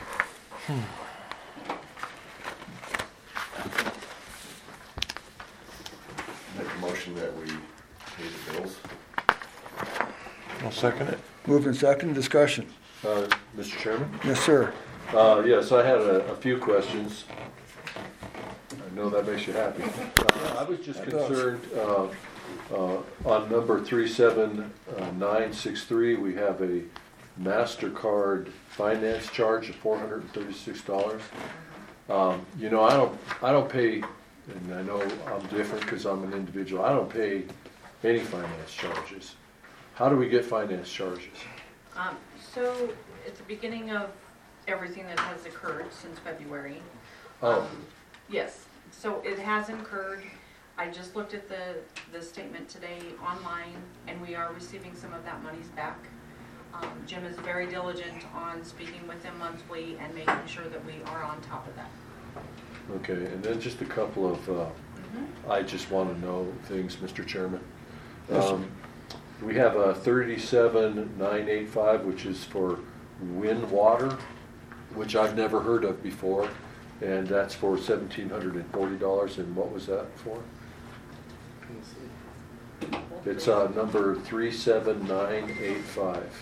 Make a motion that we pay the bills. I'll second it. Moved and seconded. Discussion. Uh, Mister Chairman? Yes, sir. Uh, Yes, I had a a few questions. I know that makes you happy. Uh, I was just It does. concerned, uh, uh, on number three seven nine six three, we have a MasterCard finance charge of four hundred thirty-six dollars. Um, You know, I don't, I don't pay, and I know I'm different because I'm an individual, I don't pay any finance charges. How do we get finance charges? Um, So at the beginning of everything that has occurred since February. Oh. um, Yes, so it has incurred. I just looked at the, the statement today online, and we are receiving some of that monies back. Um, Jim is very diligent on speaking with them monthly and making sure that we are on top of that. Okay, and then just a couple of, uh, I just want to know things, Mister Chairman. Yes, sir. Um, We have a thirty-seven nine eighty-five, which is for wind water, which I've never heard of before, and that's for seventeen hundred forty dollars, and what was that for? It's uh, number three seven nine eight five.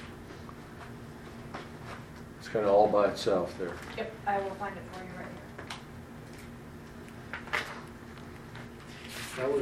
It's kind of all by itself there. Yep, I will find it for you right here. That was.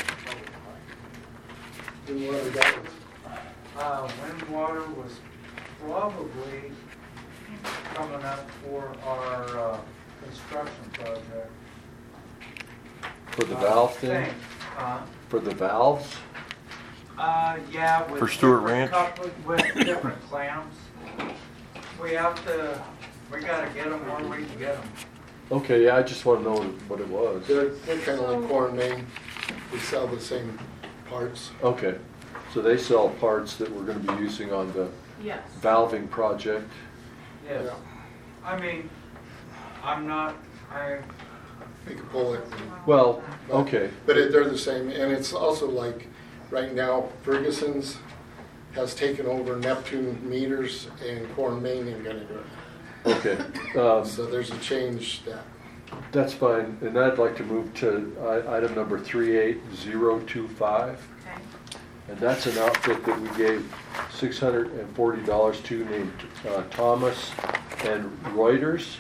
Didn't want to that was. Uh, wind water was probably coming up for our, uh, construction project. For the I valve thing? think. Uh, For the valves? uh, yeah, with. For Stewart different Ranch? couple- With different clamps. We have to, we gotta get them where we can get them. Okay, yeah, I just want to know what it was. They're, they're kind of like Core and Main. We sell the same parts. Okay. So they sell parts that we're gonna be using on the Yes. valving project. Yes. I mean, I'm not, I, We could pull it. Well, But- okay, But it- they're the same, and it's also like, right now, Ferguson's has taken over Neptune meters and Core Main ain't gonna do it. okay. Um, So there's a change that, That's fine, and I'd like to move to i- item number three eight zero two five. Okay. And that's an outfit that we gave six hundred forty dollars to named uh, Thomas and Reuters.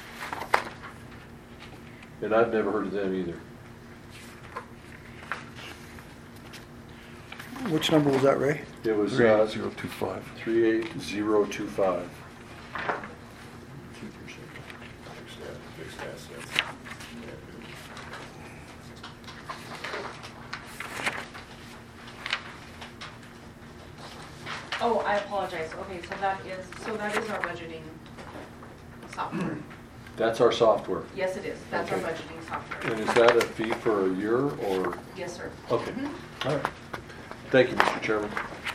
And I've never heard of them either. Which number was that, Ray? It was three uh, eight zero two five. three eight zero two five. Fixed assets. Oh, I apologize. Okay, so that is, so that is our budgeting software. That's our software. Yes, it is. That's our Okay. budgeting software. And is that a fee for a year or? Yes, sir. Okay, all right. Thank you, Mister Chairman.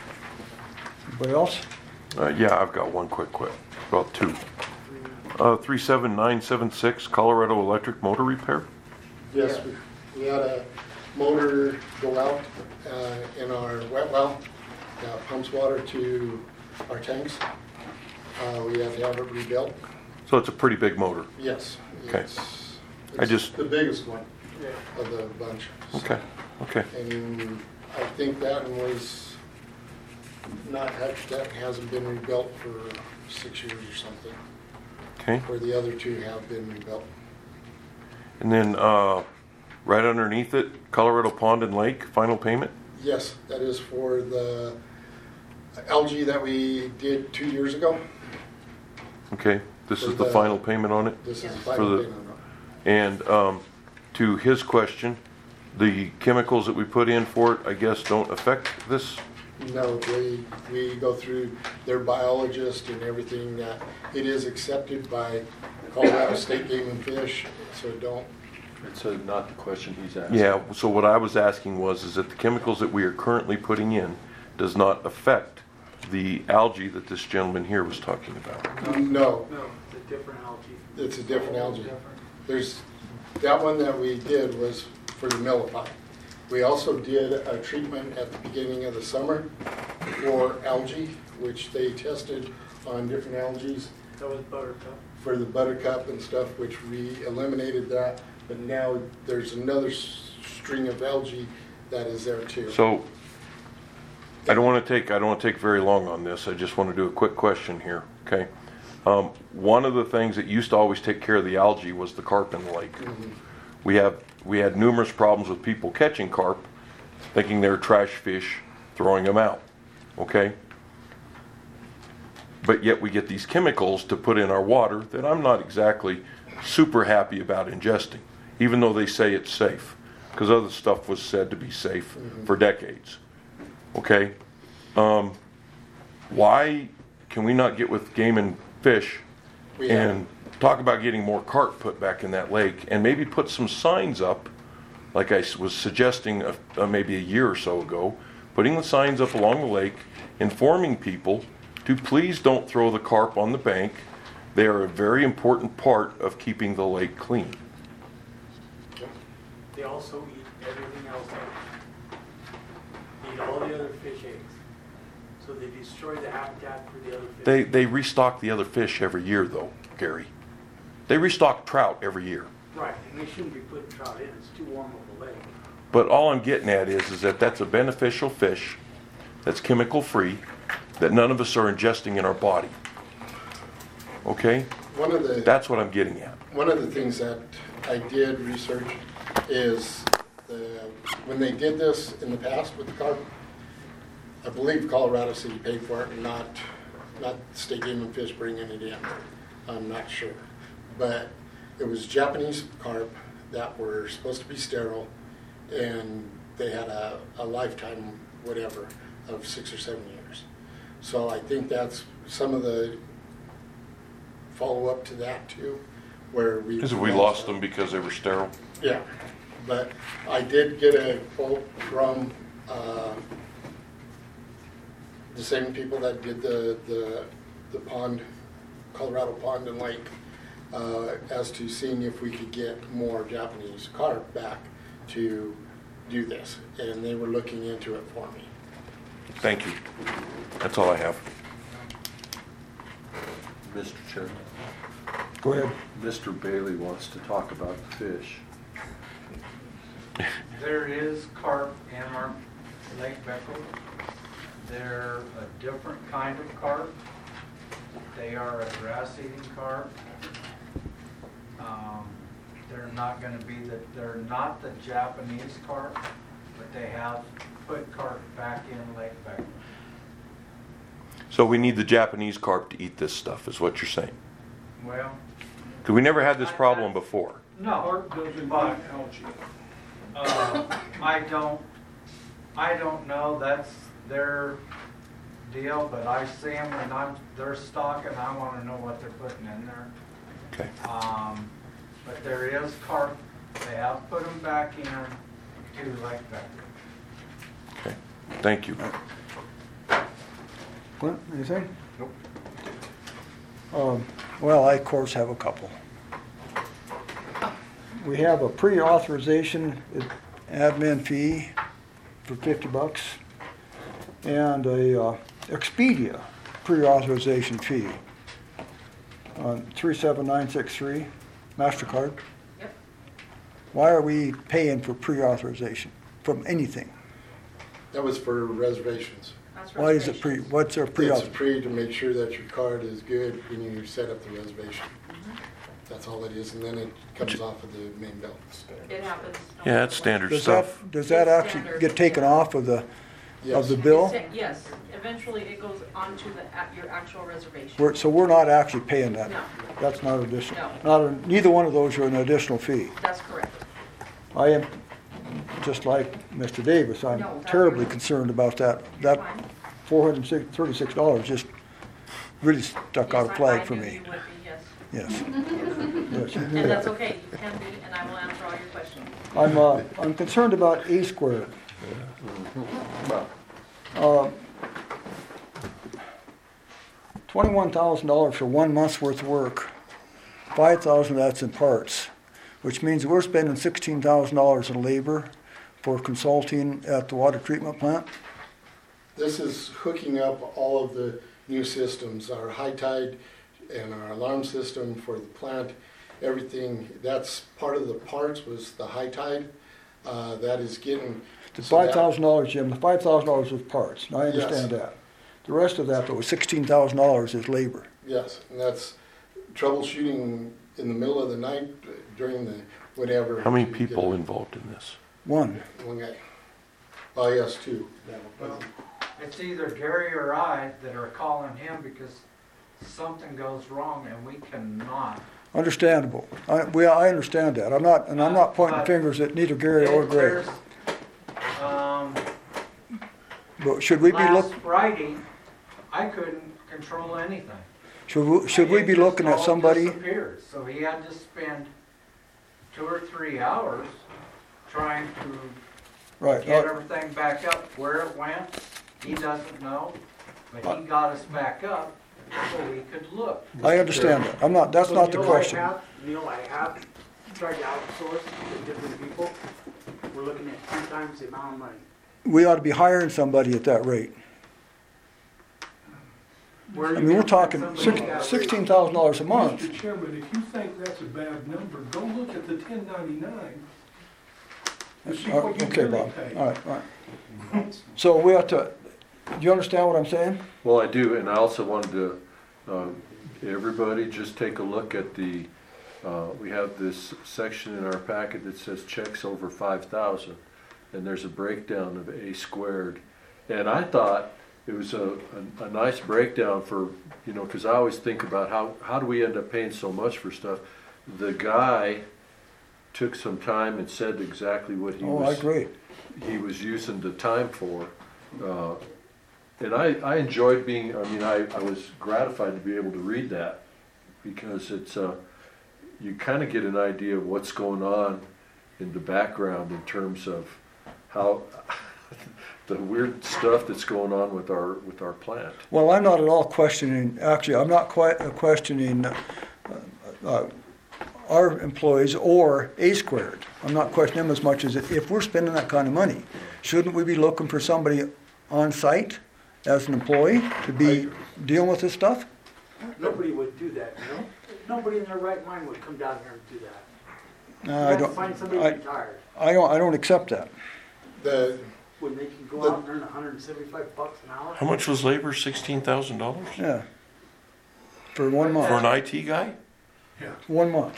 Anybody else? Uh, yeah, I've got one quick, quick, about two. Uh, three seven nine seven six, Colorado Electric Motor Repair. yes, we, we had a motor go out uh, in our wet well, that pumps water to our tanks. Uh, We have to have it rebuilt. So it's a pretty big motor. Yes. Okay. it's- I it's just- the biggest one of the bunch. Okay, okay. And I think that one was not, that hasn't been rebuilt for six years or something, Okay. where the other two have been rebuilt. And then, uh, right underneath it, Colorado Pond and Lake, final payment? Yes, that is for the algae that we did two years ago. Okay, this For is the the- final payment on it? This is the For final the- payment. And, um, to his question, the chemicals that we put in for it, I guess, don't affect this? No, we, we go through their biologist and everything, that it is accepted by Colorado State Game and Fish, so don't, It's uh, not the question he's asking. Yeah, so what I was asking was, is that the chemicals that we are currently putting in does not affect the algae that this gentleman here was talking about? no, no, it's a different algae. it's a different algae. Different. There's, that one that we did was for the millipede. We also did a treatment at the beginning of the summer for algae, which they tested on different algae That was buttercup. for the buttercup and stuff, which we eliminated that. But now there's another s- string of algae that is there too. So, I don't want to take, I don't want to take very long on this, I just want to do a quick question here, okay? Um, one of the things that used to always take care of the algae was the carp in the lake. Mhm. We have, we had numerous problems with people catching carp, thinking they're trash fish, throwing them out, okay? But yet we get these chemicals to put in our water that I'm not exactly super happy about ingesting, even though they say it's safe, because other stuff was said to be safe for decades, okay? Um, why can we not get with Game and Fish We have- and talk about getting more carp put back in that lake, and maybe put some signs up, like I s- was suggesting uh, uh, maybe a year or so ago, putting the signs up along the lake, informing people to please don't throw the carp on the bank. They are a very important part of keeping the lake clean. They also eat everything else. Eat all the other fish eggs. So they destroy the habitat for the other fish. They, they restock the other fish every year though, Gary. They restock trout every year. Right, and they shouldn't be putting trout in, it's too warm of a lake. But all I'm getting at is, is that that's a beneficial fish, that's chemical free, that none of us are ingesting in our body. Okay? One of the, That's what I'm getting at. one of the things that I did research is the, when they did this in the past with the carp, I believe Colorado City paid for it, and not, not State Game and Fish bringing it in. I'm not sure. But it was Japanese carp that were supposed to be sterile, and they had a, a lifetime, whatever, of six or seven years. So I think that's some of the follow-up to that too, where we... Because we lost them because they were sterile. Yeah, but I did get a quote from uh, the same people that did the, the, the pond, Colorado Pond and Lake, uh, as to seeing if we could get more Japanese carp back to do this. And they were looking into it for me. Thank you. That's all I have. Mister Chairman, Go ahead. Mister Bailey wants to talk about the fish. There is carp in our Lake Beckel. They're a different kind of carp. They are a grass-eating carp. Um, they're not going to be the, they're not the Japanese carp, but they have put carp back in Lake Beckel. So we need the Japanese carp to eat this stuff, is what you're saying? Well, Because we never had this problem before. no, Carp doesn't but eat algae. uh, I don't, I don't know. That's their deal. But I see them when I'm they're stocking. I want to know what they're putting in there. Okay. Um, but there is carp. They have put them back in to Lake Beckel. Okay. Thank you. Clint, anything? Nope. Um, well, I, of course, have a couple. We have a pre-authorization admin fee for fifty bucks and a uh, Expedia pre-authorization fee on three seven nine six three MasterCard. Yep. Why are we paying for pre-authorization from anything? That was for reservations. That's Why is it pre, reservations. what's our It's pre-authorization? free to make sure that your card is good when you set up the reservation. That's all it is, and then it comes off of the main bill. It happens. Yeah, that's standard Does stuff. that, does that It's actually standard. get taken off of the, of Yes. the bill? Yes, eventually it goes onto the, at your actual reservation. We're, so we're not actually paying that? No. That's not additional? No. Not, a- neither one of those are an additional fee? That's correct. I am, just like Mister Davis, I'm No, that's terribly fine. concerned about that. That Fine. four hundred thirty-six dollars just really stuck out a Yes, I- flag I for knew me. you would be, yes. Yes. Yes, you knew And that. that's okay, you can be, and I will answer all your questions. I'm, uh, I'm concerned about A squared. Uh, Twenty-one thousand dollars for one month's worth of work. Five thousand of that's in parts, which means we're spending sixteen thousand dollars in labor for consulting at the water treatment plant. This is hooking up all of the new systems, our high tide and our alarm system for the plant, everything. That's part of the parts was the high tide. Uh, that is getting. The so that- five thousand dollars, Jim, the five thousand dollars was parts, and I understand Yes. that. The rest of that, though, sixteen thousand dollars is labor. Yes, and that's troubleshooting in the middle of the night during the whatever. How many to get people it. involved in this? One. One guy. Oh, yes, two. Well, it's either Gary or I that are calling him because something goes wrong and we cannot. Understandable. I, we, I understand that. I'm not, and I'm not pointing But- fingers at neither Gary or Greg. There's, Um, But should we be last look, Friday, I couldn't control anything. should we, should we It be just looking at all somebody? disappeared. So he had to spend two or three hours trying to Right. get uh, everything back up. Where it went, he doesn't know, but Uh, he got us back up so we could look. I understand that. I'm not, that's So not the Neil, I question. have- Neil, I have tried to outsource to different people. We're looking at ten times the amount of money. We ought to be hiring somebody at that rate. Where are I you mean, we're gonna talking find somebody at that rate? sixteen thousand dollars a month. Mister Chairman, if you think that's a bad number, go look at the ten ninety-nine. and see Uh, what you Okay, really Bob. pay. All right, all right. So we ought to, do you understand what I'm saying? Well, I do, and I also wanted to, uh, everybody just take a look at the, uh, we have this section in our packet that says checks over five thousand, and there's a breakdown of A squared. And I thought it was a, a, a nice breakdown for, you know, because I always think about how, how do we end up paying so much for stuff? The guy took some time and said exactly what he Oh, I was agree. he was using the time for. Uh, and I, I enjoyed being, I mean, I, I was gratified to be able to read that because it's, uh, you kind of get an idea of what's going on in the background in terms of how, the weird stuff that's going on with our, with our plant. Well, I'm not at all questioning, actually, I'm not quite uh, questioning uh, uh, our employees or A squared. I'm not questioning them as much as if we're spending that kind of money, shouldn't we be looking for somebody on site as an employee to be dealing with this stuff? Nobody would do that, you know? Nobody in their right mind would come down here and do that. No, You I have to don't. find somebody I, retired. I don't. I don't accept that. The, Would make you go The- out and earn hundred and seventy-five bucks an hour. How much was labor? Sixteen thousand dollars Yeah. For one month. for an I T guy? One month.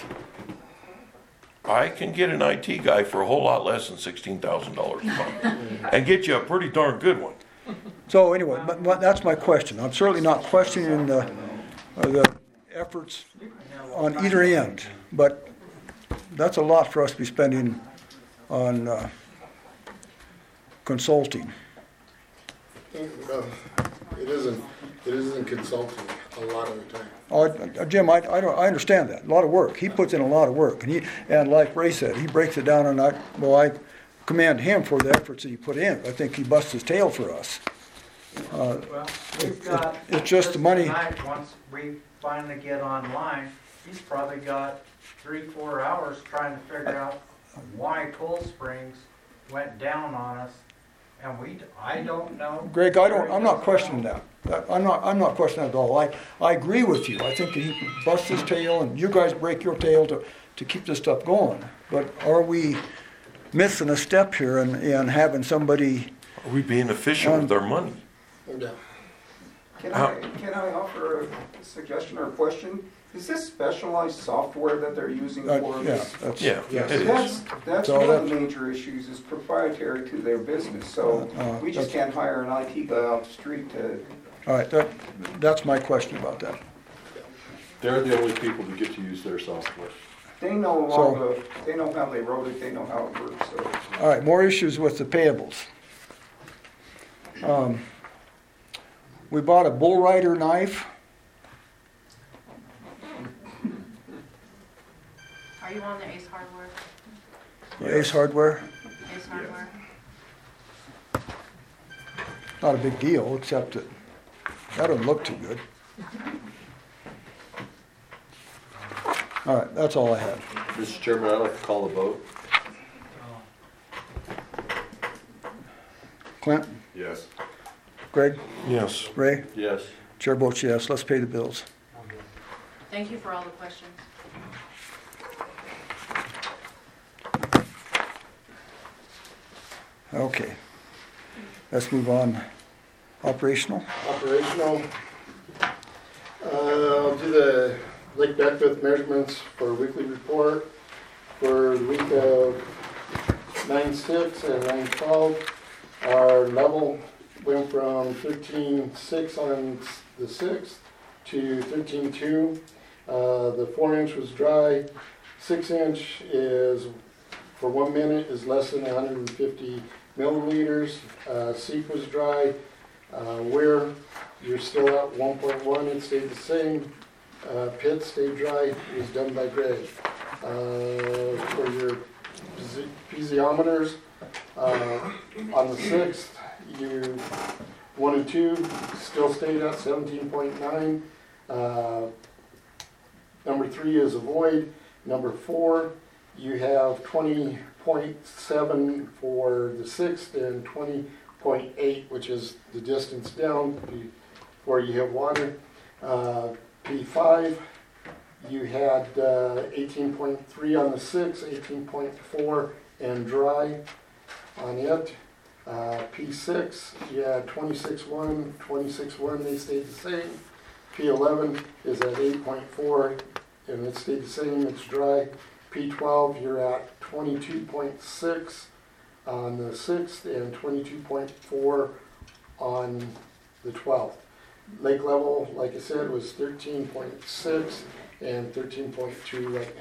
I can get an I T guy for a whole lot less than sixteen thousand dollars a month, and get you a pretty darn good one. So anyway, but, but that's my question. I'm certainly not questioning the, uh, the efforts on either end, but that's a lot for us to be spending on uh, consulting. uh, it isn't, it isn't consulting a lot of the time. Oh, uh, Jim, I, I, don't, I understand that. A lot of work. He puts in a lot of work, and he and like Ray said, he breaks it down, and I well, I commend him for the efforts that he put in. I think he busts his tail for us. Uh, Well, it- we've got. it's just the money. Tonight, once we finally get online, he's probably got three, four hours trying to figure out why Cold Springs went down on us. And we, I don't know. Greg, I don't. I'm not questioning that. That- I'm not. I'm not questioning that at all. I I agree with you. I think that he busts his tail, and you guys break your tail to to keep this stuff going. But are we missing a step here and and having somebody? Are we being efficient with our money? Yeah. Can I, can I offer a suggestion or a question? Is this specialized software that they're using Uh, for yeah, this? that's Yeah, Yes. it is. That's, that's So one of that- the major issues, is proprietary to their business, so Uh, uh, we just that's- can't hire an I T guy off the street to, All right. That that's my question about that. They're the only people that get to use their software. they know So- all the, they know how they wrote it, they know how it works, so. All right. More issues with the payables. Um, we bought a bull rider knife. Are you on the Ace Hardware? Ace Hardware. Ace Hardware? Not a big deal, except that that doesn't look too good. All right, that's all I had. Mister Chairman, I'd like to call the vote. Clint, Yes. Greg, Yes. Ray, Yes. chair votes yes. Let's pay the bills. Thank you for all the questions. Okay, let's move on. Operational. Operational. Uh, I'll do the Lake Beckwith measurements for weekly report for the week of nine six and nine twelve. Our level went from thirteen six on the sixth to thirteen two. Uh, the four inch was dry. Six inch is, for one minute, is less than one hundred fifty milliliters. Uh, seep was dry. Uh, where you're still at one point one, it stayed the same. Uh, pit stayed dry. It was done by Greg. Uh, for your piezo- piezometers, uh, on the sixth, you one and two still stayed at seventeen point nine. Uh, number three is a void. Number four, you have twenty point seven for the sixth and twenty point eight, which is the distance down before you have water. Uh, P five, you had uh, eighteen point three on the sixth, eighteen point four and dry on it. Uh, P six, you had twenty-six point one, twenty-six point one, they stayed the same. P eleven is at eight point four and it stayed the same, it's dry. P twelve, you're at twenty-two point six on the sixth and twenty-two point four on the twelfth. Lake level, like I said, was thirteen point six and thirteen point two right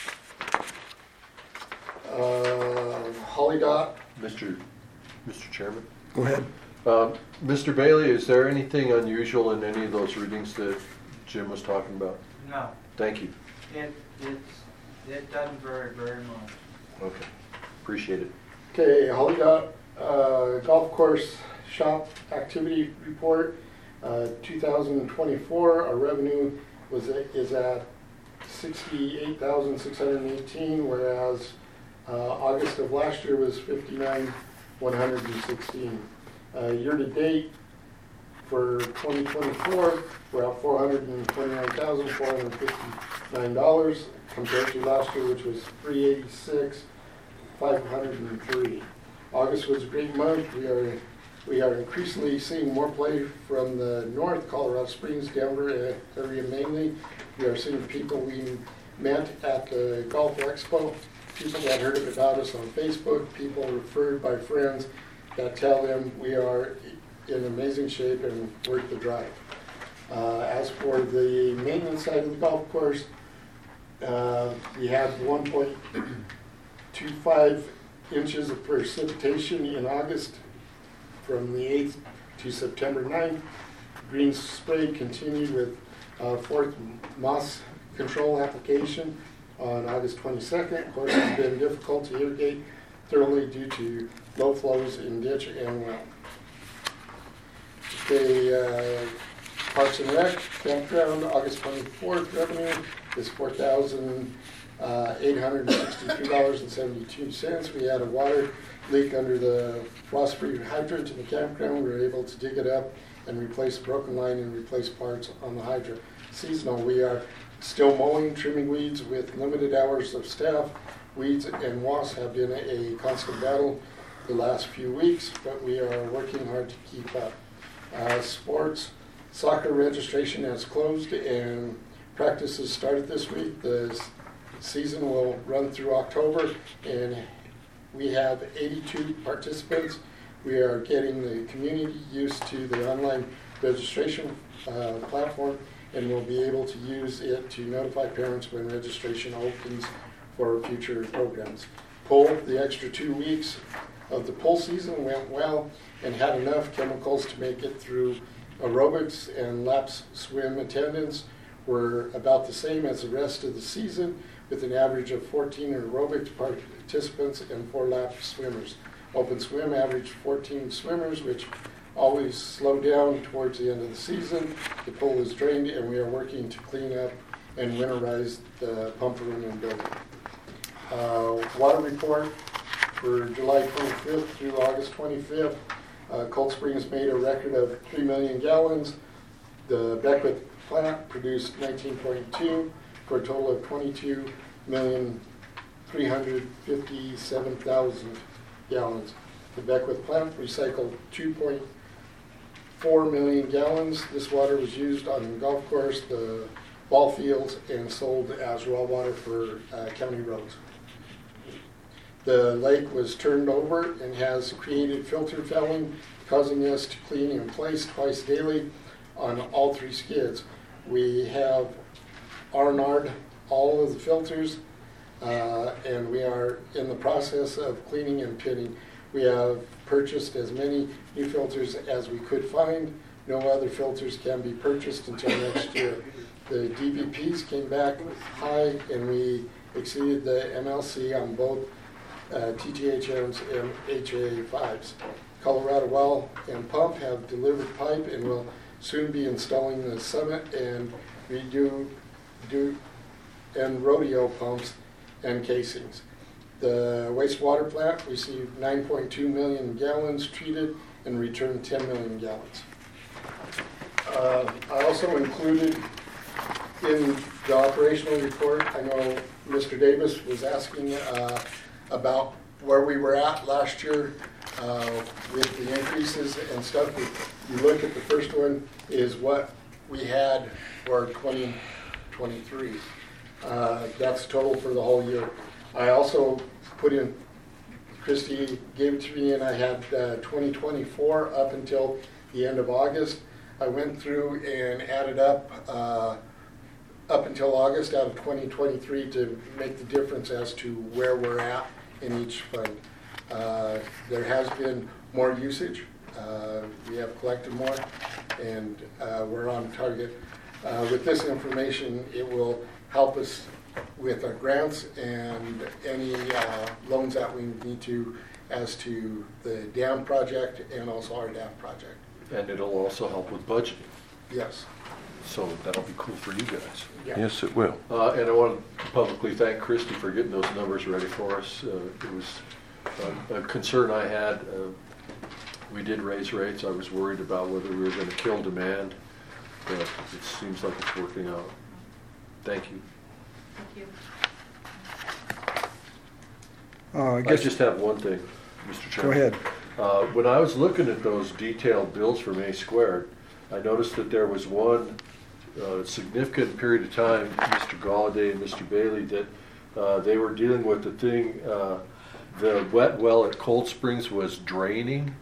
now. Uh, Holly Dot. Mister Mister Chairman? Go ahead. Um, Mister Bailey, is there anything unusual in any of those readings that Jim was talking about? No, Thank you. it, it's, it doesn't vary very much. Okay. Appreciate it. Okay, Holly Dot Uh, golf course shop activity report, uh, two thousand twenty-four, our revenue was at, is at sixty-eight thousand six hundred eighteen, whereas uh, August of last year was fifty-nine thousand one hundred sixteen. Uh, year to date for twenty twenty-four, we're at four hundred twenty-nine thousand four hundred fifty-nine dollars compared to last year, which was three hundred eighty-six thousand five hundred three. August was a great month. We are we are increasingly seeing more play from the north, Colorado Springs, Denver area mainly. We are seeing people we met at the Golf Expo, people that heard about us on Facebook, people referred by friends that tell them we are in amazing shape and worth the drive. Uh, as for the maintenance side of the golf course, uh, we had one point two five inches of precipitation in August from the eighth to September ninth. Green spray continued with uh, fourth moss control application on August twenty-second. Of course, it's been difficult to irrigate thoroughly due to low flows in ditch and well. The uh, Parks and Rec campground August twenty-fourth revenue is four thousand eight hundred sixty-three dollars and seventy-two cents. We had a water leak under the frost-free hydrant in the campground. We were able to dig it up and replace the broken line and replace parts on the hydrant. Seasonal, we are still mowing, trimming weeds with limited hours of staff. Weeds and wasps have been a constant battle the last few weeks, but we are working hard to keep up. Uh, sports, soccer registration has closed and practices started this week. The season will run through October, and we have eighty-two participants. We are getting the community used to the online registration uh, platform, and we'll be able to use it to notify parents when registration opens for future programs. Pull, the extra two weeks of the pull season went well and had enough chemicals to make it through aerobics, and laps swim attendance were about the same as the rest of the season, with an average of fourteen aerobics participants and four lap swimmers. Open swim averaged fourteen swimmers, which always slow down towards the end of the season. The pool is drained, and we are working to clean up and winterize the pump room and building. Uh, water report for July twenty-fifth through August twenty-fifth. Uh, Cold Springs made a record of three million gallons. The Beckwith plant produced nineteen point two for a total of twenty-two million three hundred fifty-seven thousand gallons. The Beckwith plant recycled two point four million gallons. This water was used on the golf course, the ball fields, and sold as raw water for uh, county roads. The lake was turned over and has created filter fouling, causing us to clean in place twice daily on all three skids. We have R and R'd all of the filters, uh, and we are in the process of cleaning and pitting. We have purchased as many new filters as we could find. No other filters can be purchased until next year. The D V Ps came back high, and we exceeded the M L C on both uh, T G H Ms and H A fives. Colorado Well and Pump have delivered pipe and will soon be installing the Summit and redo do, and Rodeo pumps and casings. The wastewater plant received nine point two million gallons treated and returned ten million gallons. Uh, I also included in the operational report, I know Mister Davis was asking uh, about where we were at last year uh, with the increases and stuff. If you look at the first one is what we had for twenty twenty-three. Uh, that's total for the whole year. I also put in, Christy gave it to me, and I had uh, twenty twenty-four up until the end of August. I went through and added up uh, up until August out of twenty twenty-three to make the difference as to where we're at in each fund. Uh, there has been more usage. Uh, we have collected more, and uh, we're on target. Uh, with this information, it will help us with our grants and any uh, loans that we need to as to the dam project and also our dam project. And it'll also help with budgeting, Yes. so that'll be cool for you guys. Yeah. Yes, it will. Uh, and I want to publicly thank Christy for getting those numbers ready for us. Uh, it was a, a concern I had. Uh, we did raise rates. I was worried about whether we were going to kill demand, but it seems like it's working out. Thank you. Thank you. Uh, I I guess, just have one thing, Mister go Chairman. ahead. Uh, When I was looking at those detailed bills from A Squared, I noticed that there was one uh, significant period of time, Mister Galladay and Mister Bailey, that uh, they were dealing with the thing, uh, the wet well at Cold Springs was draining.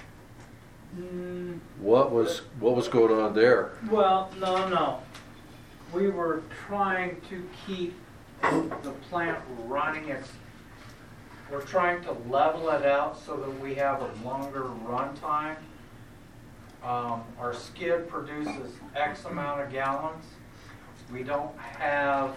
Mm, What was, what was going on there? Well, no, no. We were trying to keep the plant running. It's, we're trying to level it out so that we have a longer run time. Um, our skid produces X amount of gallons. We don't have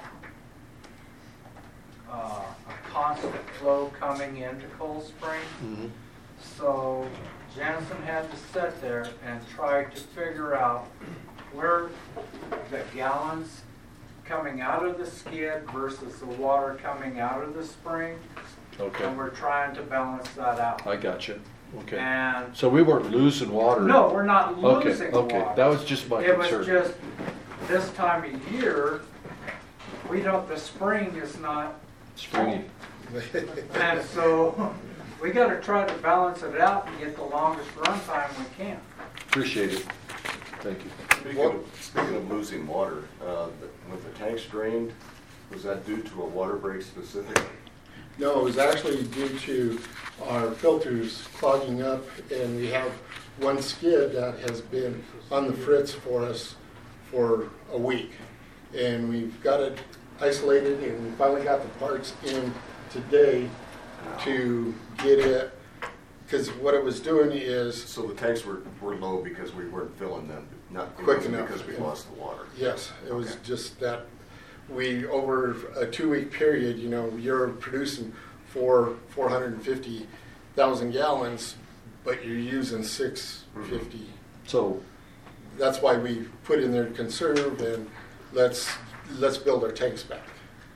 uh, a constant flow coming into Cold Spring. Mhm. So Jensen had to sit there and try to figure out where the gallons coming out of the skid versus the water coming out of the spring. Okay, And we're trying to balance that out. I got you. Okay. And, So we weren't losing water? no, we're not Okay, losing okay. water. That was just my It was concern. just, this time of year, we don't, the spring is not, Springy. and so we gotta try to balance it out and get the longest run time we can. Appreciate it. Thank you. Speaking of, speaking of losing water, uh, the- with the tanks drained, was that due to a water break specifically? No, it was actually due to our filters clogging up, and we have one skid that has been on the fritz for us for a week. And we've got it isolated, and we finally got the parts in today to get it, because what it was doing is, So the tanks were, were low because we weren't filling them, not it Quick wasn't enough. because we lost the water? yes, it was Okay. just that we, over a two-week period, you know, you're producing four, four hundred and fifty thousand gallons, but you're using six fifty. So, That's why we put in there conserve and let's, let's build our tanks back.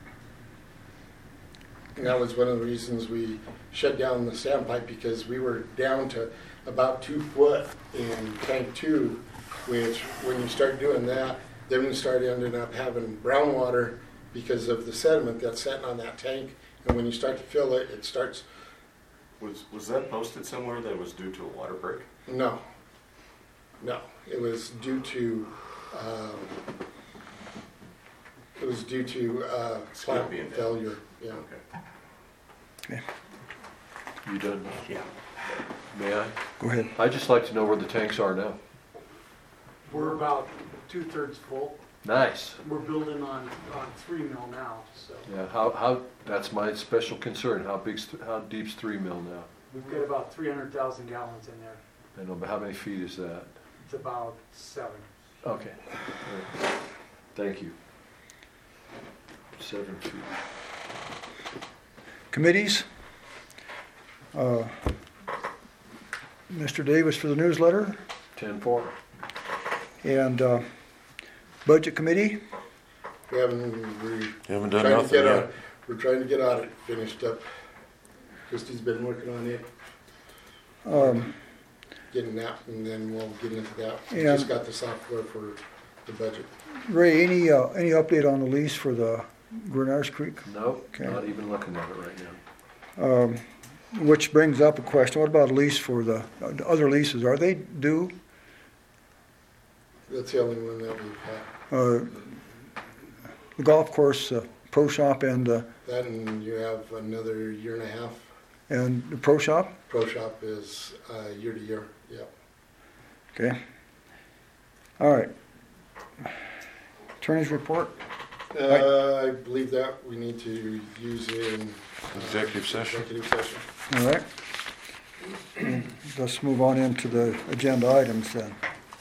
And that was one of the reasons we shut down the standpipe, because we were down to about two foot in tank two, which when you start doing that, then we start ending up having brown water because of the sediment that's sitting on that tank. And when you start to fill it, it starts, Was, was that posted somewhere that it was due to a water break? no, no, it was due to, um, it was due to uh, Skid plant being down. failure, yeah. Okay. you done? Yeah. May I? Go ahead. I'd just like to know where the tanks are now. We're about two-thirds full. Nice. We're building on, on three mil now, so Yeah, how, how, that's my special concern. How big's, th- how deep's three mil now? we've got about three hundred thousand gallons in there. I know, but how many feet is that? It's about seven. Okay. All right. Thank you. Seven feet. Committees? Uh, Mister Davis for the newsletter, Ten four. and uh, Budget Committee? We haven't, we're Haven't done trying to nothing get yet. our, we're trying to get audit finished up. Christie's been working on it, Um, getting that, and then we'll get into that. We Yeah. just got the software for the budget. Ray, any, uh, any update on the lease for the Grenars Creek? Nope, Okay. not even looking at it right now. Um, Which brings up a question, what about a lease for the, uh, the other leases, are they due? That's the only one that we've had. Uh, The golf course, uh, pro shop and, uh, That, and you have another year and a half. and the pro shop? Pro shop is uh, year to year, yeah. Okay. All right. Attorney's report? Uh, I believe that we need to use in uh, Executive session. Executive session. All right. Let's move on into the agenda items then.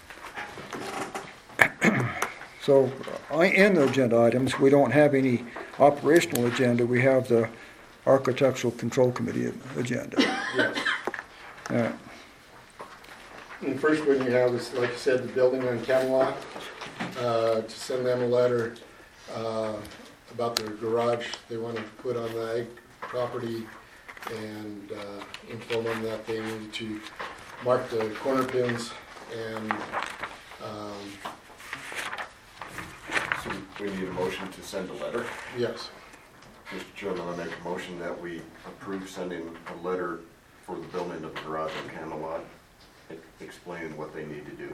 So, uh, in the agenda items, we don't have any operational agenda. We have the Architectural Control Committee agenda. Yes. All right. And the first one you have is, like you said, the building on Camelot, uh, to send them a letter uh, about their garage they want to put on the ag property, and uh, inform them that they need to mark the corner pins and um, So we need a motion to send a letter. yes. Mister Chairman, I make a motion that we approve sending a letter for the building of the garage on Camelot, e- explaining what they need to do.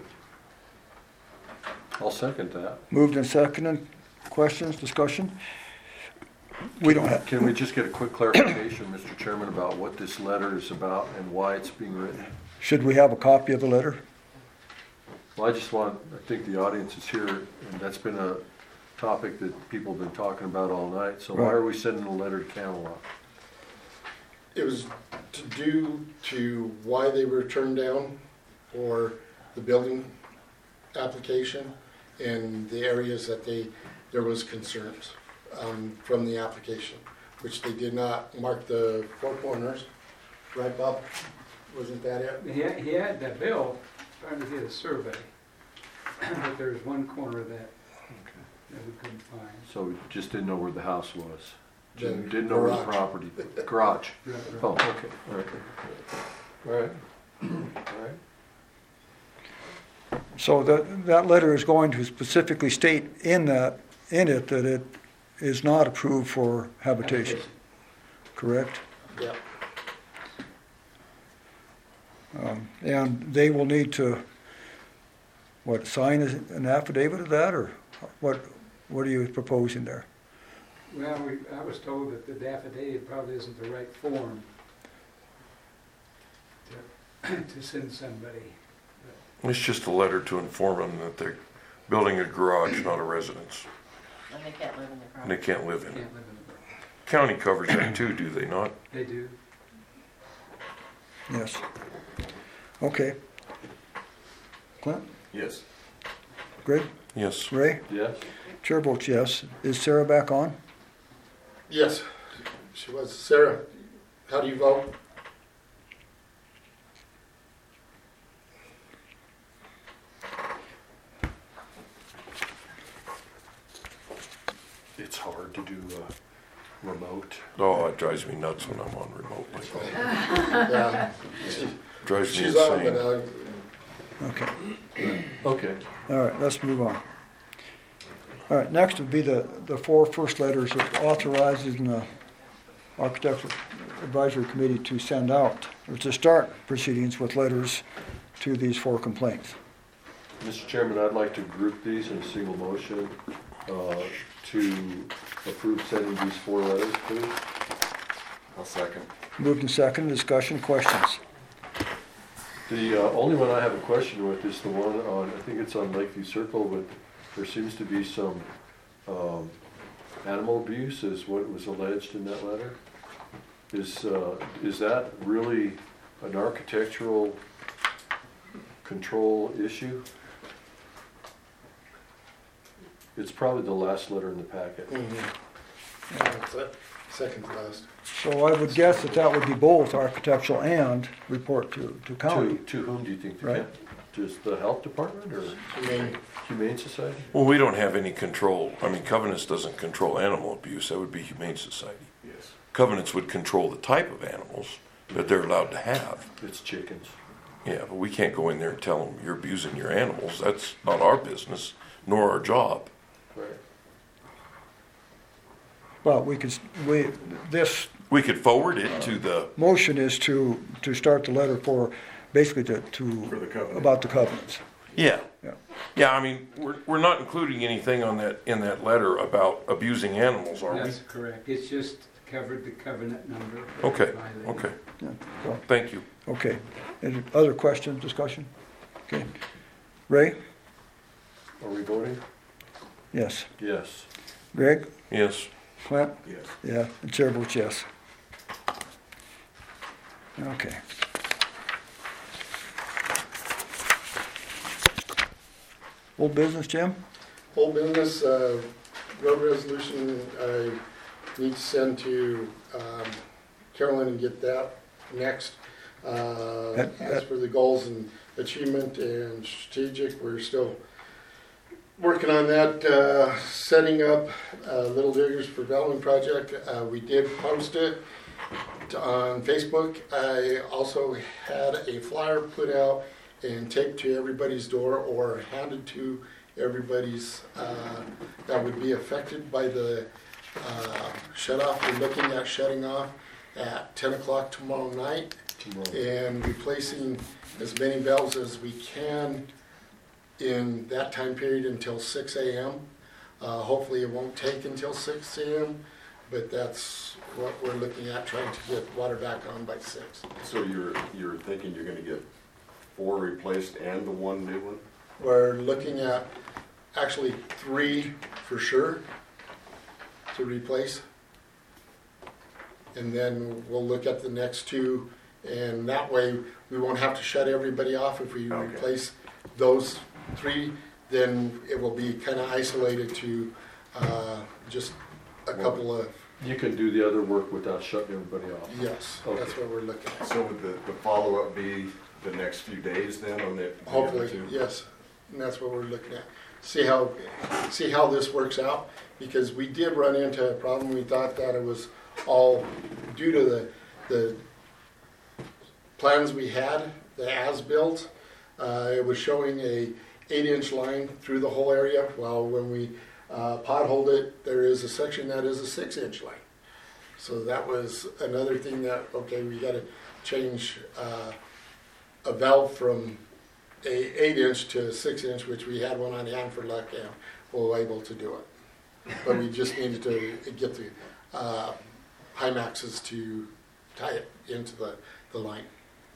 I'll second that. Moved and seconded. Questions, discussion? We don't have. Can we just get a quick clarification, Mister Chairman, about what this letter is about and why it's being written? Should we have a copy of the letter? Well, I just want, I think the audience is here, and that's been a topic that people have been talking about all night. So why Right. are we sending a letter to Camelot? It was to do to why they were turned down for the building application and the areas that they, there was concerns um, from the application, which they did not mark the four corners. Right, Bob? Wasn't that it? He had, he had that bill trying to get a survey, but there's one corner that, that we couldn't find. So we just didn't know where the house was. The Didn't didn't know where the garage. property, garage. Right, right. Oh, okay, all right. All right, all right. So that, that letter is going to specifically state in that, in it, that it is not approved for habitation, correct? Yeah. Um, And they will need to, what, sign an affidavit of that, or what, what are you proposing there? Well, we, I was told that the affidavit probably isn't the right form to, to send somebody. It's just a letter to inform them that they're building a garage, not a residence, And they can't live in the and they garage. can't live in it. Can't live in the garage. County covers that too, do they not? They do. Yes. Okay. Clint? Yes. Greg? Yes. Ray? Yes? Chair votes yes. Is Sarah back on? Yes, she was. Sarah, how do you vote? It's hard to do uh, remote. Oh, it drives me nuts when I'm on remote like that. Yeah. Drives me She's on, insane. but uh, Okay. Okay. All right, let's move on. All right, next would be the, the four first letters that authorizing the Architectural Advisory Committee to send out, or to start proceedings with letters to these four complaints. Mister Chairman, I'd like to group these in a single motion uh, to approve sending these four letters, please. I'll second. Moved and second, discussion, questions? The uh, only one I have a question with is the one on, I think it's on Lakeview Circle, but there seems to be some um, animal abuse is what was alleged in that letter. Is, uh, is that really an architectural control issue? It's probably the last letter in the packet. mhm. Yeah, it's that second to last. So I would guess that that would be both architectural and report to, to county. To, to whom do you think? The Right. coun- Just the health department or Humane. Humane Society? Well, we don't have any control. I mean, Covenants doesn't control animal abuse. That would be Humane Society. Yes. Covenants would control the type of animals that they're allowed to have. It's chickens. Yeah, but we can't go in there and tell them you're abusing your animals. That's not our business, nor our job. Right. Well, we could, we, this We could forward it to the, motion is to, to start the letter for, basically to, For the to, covenant. about the covenants. yeah. Yeah. Yeah, I mean, we're, we're not including anything on that, in that letter about abusing animals, are we? That's correct. It's just covered the covenant number. Okay, by the- okay. Yeah, so, Thank you. okay. Any other questions, discussion? Okay. Ray? Are we voting? Yes. Yes. Greg? Yes. Clint? Yes. Yeah, the chair votes yes. Okay. Old business, Jim? Whole business, uh, road resolution, I need to send to um, Carolyn and get that next. Uh, And- As for the goals and achievement and strategic, we're still working on that, uh, setting up uh, Little Diggers Development Project. Uh, we did post it on Facebook. I also had a flyer put out and taped to everybody's door or handed to everybody's uh, that would be affected by the uh, shut off. We're looking at shutting off at ten o'clock tomorrow night Tomorrow. and replacing as many valves as we can in that time period until six a m Uh, hopefully it won't take until six a m, but that's what we're looking at, trying to get water back on by six. So you're, you're thinking you're gonna get four replaced and the one new one? We're looking at actually three for sure to replace. And then we'll look at the next two, and that way we won't have to shut everybody off. If we Okay. replace those three, then it will be kind of isolated to uh, just a couple of, You can do the other work without shutting everybody off. yes, Okay. that's what we're looking at. So would the, the follow-up be the next few days then on the? the other Hopefully, two? yes, and that's what we're looking at. See how, see how this works out, because we did run into a problem. We thought that it was all due to the, the plans we had, the as-built. Uh, it was showing a eight-inch line through the whole area, while when we uh, potholed it, there is a section that is a six-inch line. So that was another thing that, okay, we gotta change uh, a valve from a eight inch to a six inch, which we had one on Hanford Luck, and we were able to do it. But we just needed to get the uh, Hymaxes to tie it into the, the line.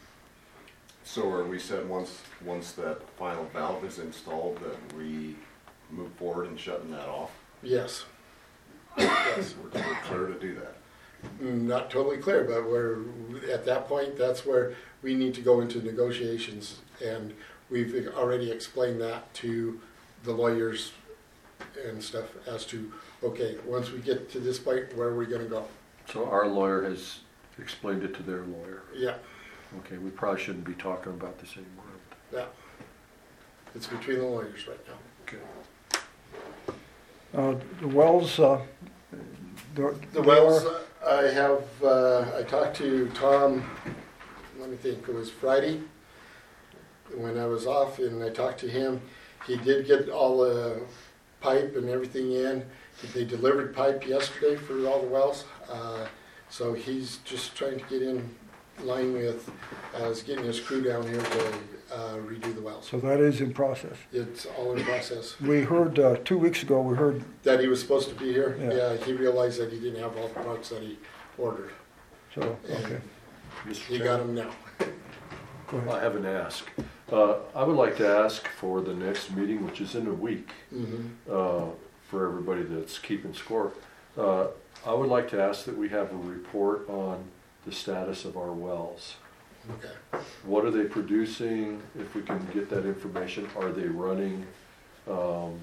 So are we set, once, once that final valve is installed, that we move forward in shutting that off? Yes. Yes. We're we're clear to do that? Not totally clear, but we're, at that point, that's where we need to go into negotiations. And we've already explained that to the lawyers and stuff as to, okay, once we get to this point, where are we gonna go? So our lawyer has explained it to their lawyer. Yeah, Okay, we probably shouldn't be talking about the same word. yeah. It's between the lawyers right now. Okay. Uh, The wells, uh, there- The there wells, are- I have, uh, I talked to Tom, let me think, it was Friday, when I was off, and I talked to him. He did get all the pipe and everything in. They delivered pipe yesterday for all the wells. Uh, So he's just trying to get in line with, uh, is getting his crew down here to uh, redo the wells. So that is in process. It's all in process. We heard, uh, two weeks ago, we heard, That he was supposed to be here? Yeah. Yeah, he realized that he didn't have all the parts that he ordered. so, okay. Mister He got Chairman, them now. Go ahead. I have an ask. Uh, I would like to ask for the next meeting, which is in a week, Mhm. uh, for everybody that's keeping score. Uh, I would like to ask that we have a report on the status of our wells. Okay. What are they producing? If we can get that information, are they running? Um,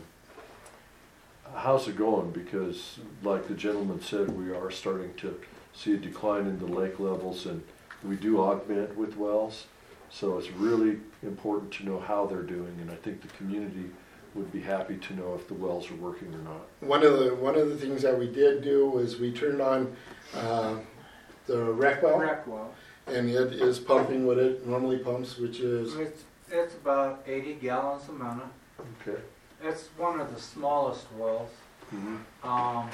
how's it going? Because like the gentleman said, we are starting to see a decline in the lake levels, and we do augment with wells. So it's really important to know how they're doing, and I think the community would be happy to know if the wells are working or not. One of the, one of the things that we did do was we turned on uh, the rec well, Rec well. and it is pumping what it normally pumps, which is, It's, it's about eighty gallons a minute. Okay. It's one of the smallest wells. Mm-hmm. Um,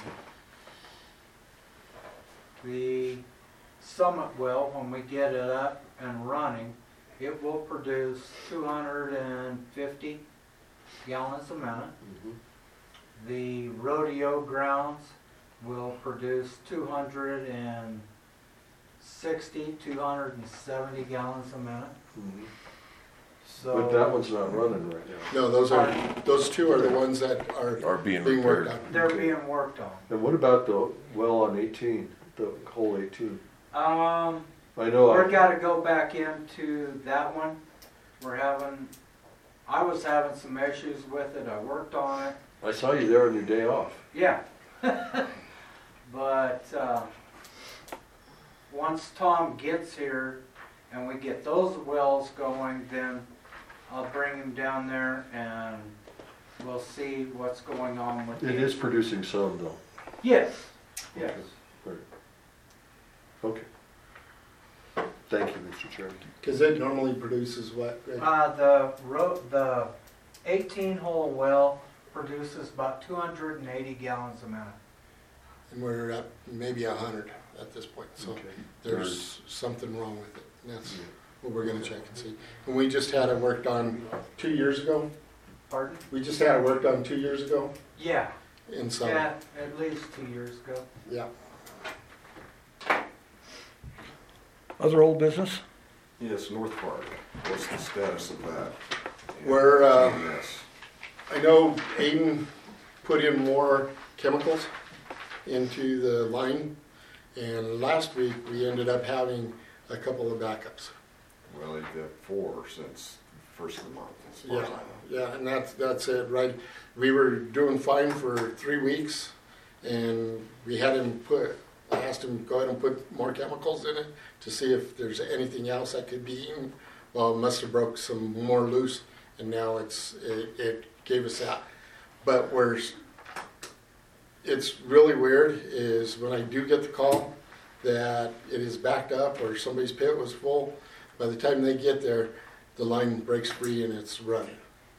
the Summit well, when we get it up and running, it will produce two hundred fifty gallons a minute. Mm-hmm. The rodeo grounds will produce two hundred sixty, two hundred seventy gallons a minute. Mm-hmm. So But that one's not running right now. no, those are, those two are the ones that are Are being being worked repaired. on. they're Okay. being worked on. And what about the well on eighteen, the hole eighteen? Um, I know, we're I, gotta go back into that one. We're having, I was having some issues with it, I worked on it. I saw you there on your day off. Yeah. But, uh, once Tom gets here and we get those wells going, then I'll bring him down there and we'll see what's going on with It it. is producing some though. Yes, yes. Right. Okay. Thank you, Mister Chairman. Because it normally produces what, Greg? Uh, the ro the eighteen hole well produces about two hundred eighty gallons a minute. And we're at maybe a hundred at this point, so Okay. there's something wrong with it. And that's what we're gonna check and see. And we just had it worked on two years ago. Pardon? We just had it worked on two years ago Yeah, in summer. yeah, at least two years ago. Yeah. Other old business? Yes, North Park, what's the status of that? We're, uh, Yes. I know Aiden put in more chemicals into the line, and last week we ended up having a couple of backups. Well, they've got four since first of the month. as far Yeah, as I know. yeah, and that's, that's it, right? We were doing fine for three weeks, and we had him put, I asked him, go ahead and put more chemicals in it to see if there's anything else that could be eaten. Well, it must have broke some more loose, and now it's, it, it gave us that. But we're, it's really weird is when I do get the call that it is backed up or somebody's pit was full, by the time they get there, the line breaks free and it's running.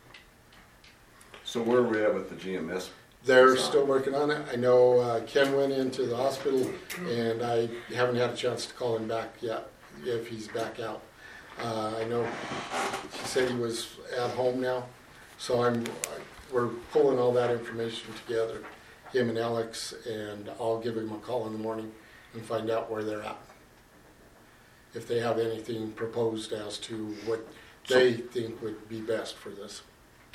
So where are we at with the G M S? They're design? still working on it. I know uh, Ken went into the hospital and I haven't had a chance to call him back yet, if he's back out. Uh, I know he said he was at home now, so I'm, we're pulling all that information together, him and Alex, and I'll give him a call in the morning and find out where they're at. If they have anything proposed as to what they think would be best for this.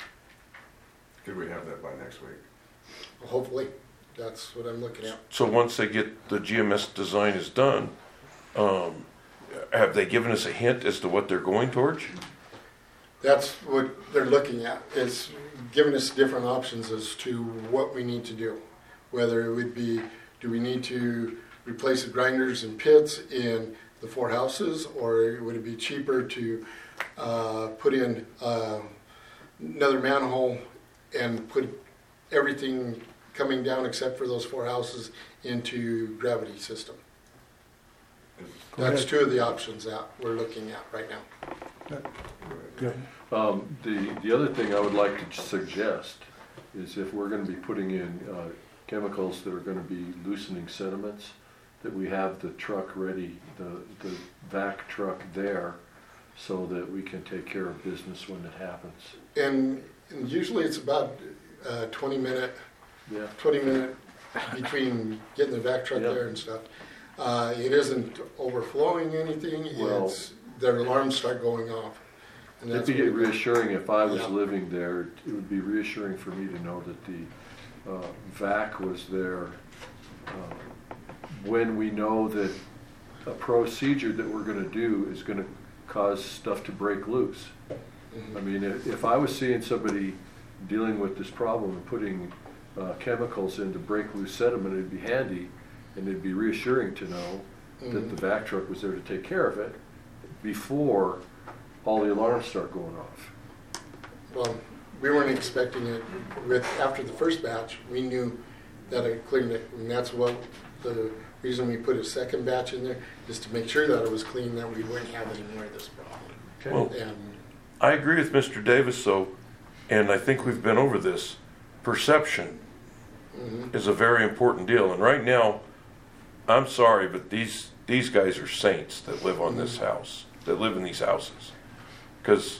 Could we have that by next week? Hopefully, that's what I'm looking at. So once they get, the G M S design is done, um, have they given us a hint as to what they're going towards? That's what they're looking at, is giving us different options as to what we need to do. Whether it would be, do we need to replace the grinders and pits in the four houses, or would it be cheaper to uh, put in uh, another manhole and put everything coming down except for those four houses into gravity system? That's two of the options that we're looking at right now. Good. Um, the, the other thing I would like to suggest is if we're gonna be putting in, uh, chemicals that are gonna be loosening sediments, that we have the truck ready, the, the vac truck there, so that we can take care of business when it happens. And, and usually it's about uh, twenty minute, Yeah. twenty minute between getting the vac truck Yep. there and stuff. Uh, it isn't overflowing anything. Well- It's their alarms start going off. And It'd that's be what- reassuring if I was Yeah. living there, it would be reassuring for me to know that the uh, vac was there uh, when we know that a procedure that we're gonna do is gonna cause stuff to break loose. I mean, if, if I was seeing somebody dealing with this problem and putting uh, chemicals in to break loose sediment, it'd be handy, and it'd be reassuring to know that the vac truck was there to take care of it before all the alarms start going off. Well, we weren't expecting it with, after the first batch, we knew that it cleaned it. And that's what, the reason we put a second batch in there, is to make sure that it was clean, that we wouldn't have any more of this problem. Well, And I agree with Mister Davis, though, and I think we've been over this. Perception mhm. is a very important deal, and right now, I'm sorry, but these these guys are saints that live on this house, that live in these houses, because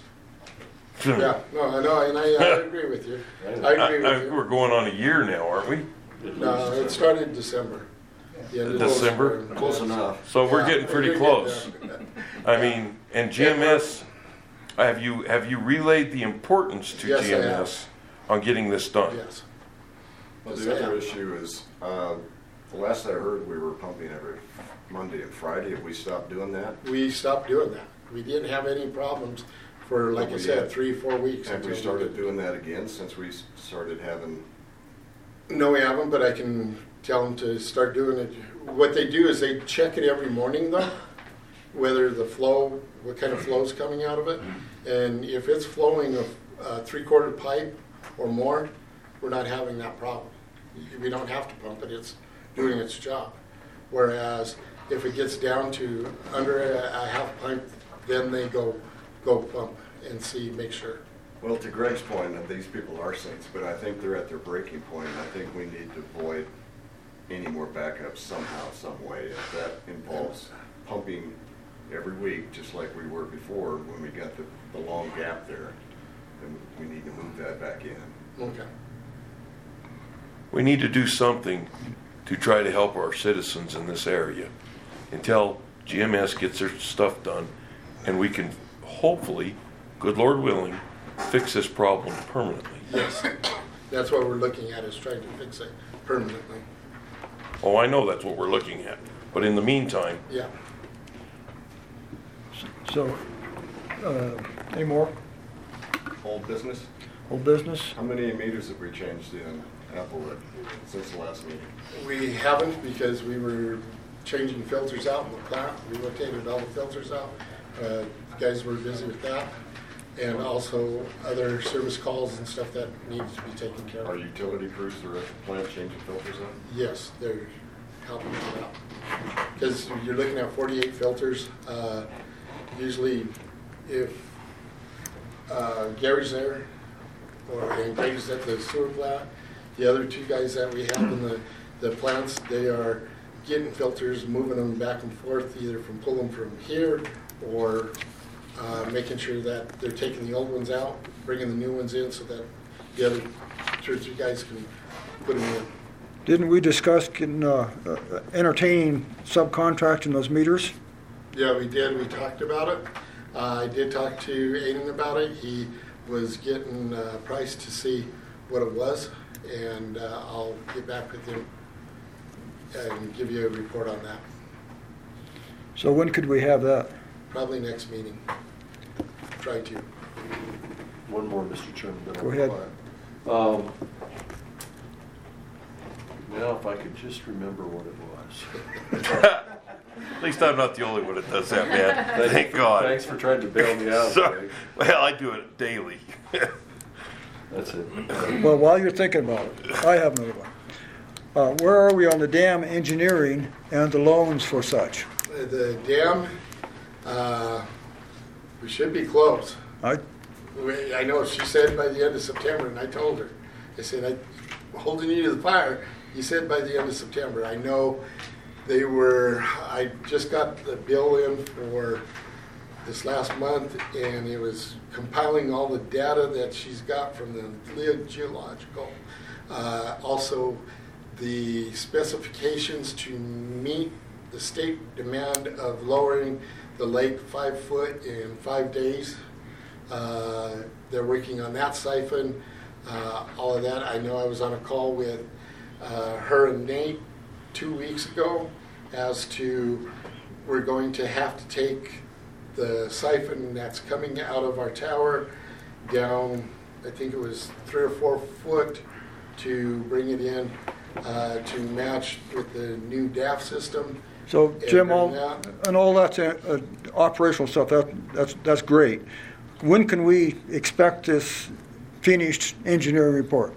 Yeah, no, I know, and I, I agree with you. I agree with you. we're going on a year now, aren't we? No, it started in December. The end of December? December. Close enough. So we're Yeah, getting pretty we're close. there. I mean, and G M S, have you have you relayed the importance to Yes, I G M S on getting this done? Yes. Well, Yes, the I other have. issue is, uh, the last I heard, we were pumping every Monday and Friday. Have we stopped doing that? We stopped doing that. We didn't have any problems for, like I We said, had- three, four weeks. Have we until started did. doing that again since we s- started having No, we haven't, but I can tell them to start doing it. What they do is they check it every morning though, whether the flow, what kind of flow is coming out of it. And if it's flowing a, a three-quarter pipe or more, we're not having that problem. We don't have to pump it, it's doing its job. Whereas if it gets down to under a, a half pipe, then they go go pump and see, make sure. Well, to Greg's point, that these people are saints, but I think they're at their breaking point. I think we need to avoid any more backups somehow, some way. If that involves pumping every week, just like we were before when we got the, the long gap there, then we need to move that back in. Okay. We need to do something to try to help our citizens in this area until G M S gets their stuff done and we can hopefully, good Lord willing, fix this problem permanently. Yes, that's what we're looking at, is trying to fix it permanently. Oh, I know that's what we're looking at. But in the meantime, Yeah. So, uh, any more Old business? old business? How many meters have we changed in Applewood since the last meeting? We haven't, because we were changing filters out in the plant. We rotated all the filters out. Uh, guys were busy with that. And also other service calls and stuff that needs to be taken care of. Are utility crews that are at the plant changing filters out? Yes, they're helping us out. Because you're looking at forty-eight filters. Uh, usually if uh, Gary's there, or and Gary's at the sewer plant, the other two guys that we have in the, the plants, they are getting filters, moving them back and forth, either from pulling from here or uh, making sure that they're taking the old ones out, bringing the new ones in so that the other two or three guys can put them in. Didn't we discuss getting, uh, uh, entertaining subcontracting those meters? Yeah, we did. We talked about it. Uh, I did talk to Aiden about it. He was getting a price to see what it was, and uh, I'll get back with him and give you a report on that. So when could we have that? Probably next meeting. Try to. One more, Mister Chairman. then Go I'll be ahead. quiet. Um, Now, if I could just remember what it was. at least I'm not the only one that does that, man. Thank God. Thanks for trying to bail me out. Sorry. Greg. Well, I do it daily. That's it. Well, while you're thinking about it, I have another one. Uh, where are we on the dam engineering and the loans for such? Uh, The dam, uh, we should be close. I, We- I know she said by the end of September, and I told her, I said, I'm holding you to the fire. You said by the end of September. I know they were, I just got the bill in for this last month, and it was compiling all the data that she's got from the geological. Uh, also, the specifications to meet the state demand of lowering the lake five foot in five days. Uh, they're working on that siphon, uh, all of that. I know I was on a call with uh, her and Nate two weeks ago as to we're going to have to take the siphon that's coming out of our tower down, I think it was three or four foot to bring it in uh, to match with the new D A F system. so And Jim, bring all, that. and all that's uh, uh, operational stuff, that, that's, that's great. When can we expect this finished engineering report?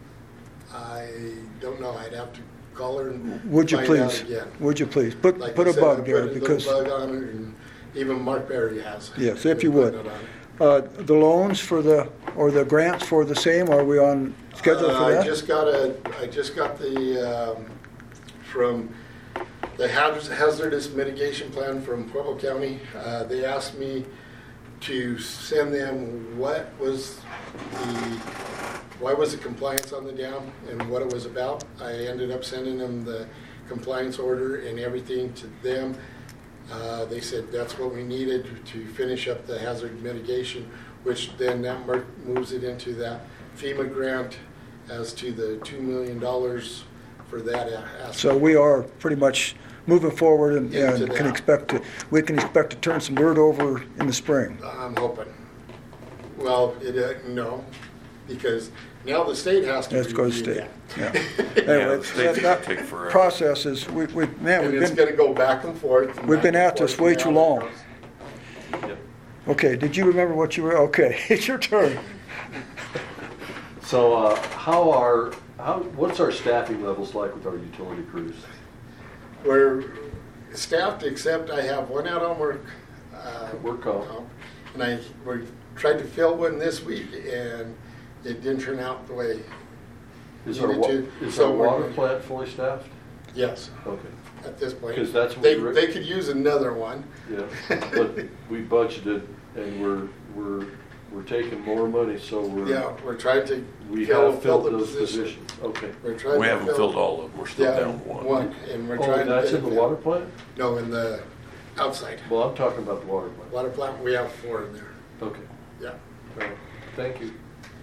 I don't know. I'd have to call her and Would you find out please? again. Would you please? Put, Like put I a said, bug I there put a because, little bug on it, and even Mark Berry has. yes, if you Been would. putting it on it. Uh, the loans for the, or the grants for the same, are we on schedule Uh, for I that? just got a, I just got the, um, from the hazardous- hazardous mitigation plan from Pueblo County. Uh, They asked me to send them what was the, why was the compliance on the dam and what it was about. I ended up sending them the compliance order and everything to them. Uh, They said that's what we needed to finish up the hazard mitigation, which then that mer- moves it into that FEMA grant as to the two million dollars for that aspect. So we are pretty much moving forward and, Into and can that. expect to, we can expect to turn some dirt over in the spring. I'm hoping. Well, it, uh, no, because now the state has to Let's go to review state. that. Yeah. Yeah, Anyway, the state's that- gonna that take forever. process is, we, we, man, And we've it's been, gonna go back and forth. and we've back been and at this forth, way and too now it long. goes. Okay, did you remember what you were, okay, it's your turn. So, uh, how are, how, what's our staffing levels like with our utility crews? We're staffed, except I have one out on work. uh, Work comp. And I, we tried to fill one this week, and it didn't turn out the way Is we our, needed wa- to. is So our we're- water plant fully staffed? Yes, Okay, at this point. 'Cause that's what They, we re- they could use another one. yeah, but we budgeted and we're, we're, we're taking more money, so we're. Yeah, we're trying to We fill, have fill filled the those position. positions, okay. We're trying We to haven't fill- filled all of them, we're still Yeah, down one. One, and we're Oh, trying to. that's fit in the it water plant? No, in the outside. Well, I'm talking about the water plant. Water plant, we have four in there. Okay, Yeah. all right. Thank you.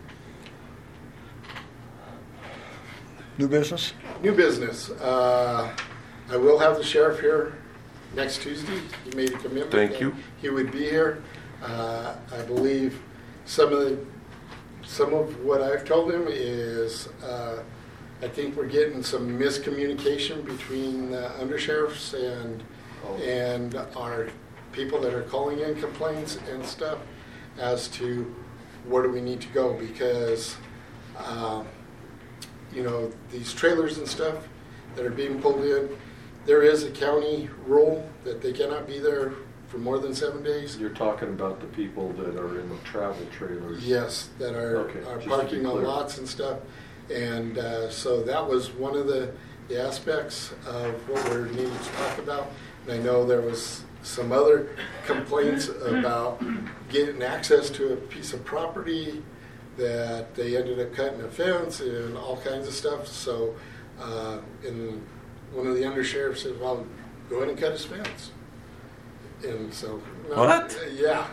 New business? New business. Uh, I will have the sheriff here next Tuesday. He made a commitment. Thank that you. He would be here. Uh, I believe some of the, some of what I've told him is, uh, I think we're getting some miscommunication between the undersheriffs and, Oh. and our people that are calling in complaints and stuff as to where do we need to go, because, uh, you know, these trailers and stuff that are being pulled in, there is a county rule that they cannot be there for more than seven days. You're talking about the people that are in the travel trailers? Yes, that are, Okay, are just to be parking on clear. lots and stuff. And uh, so that was one of the, the aspects of what we're needing to talk about. And I know there was some other complaints about getting access to a piece of property that they ended up cutting a fence and all kinds of stuff. So, uh, and one of the undersheriffs said, well, go ahead and cut his fence. And so. no, What? Yeah.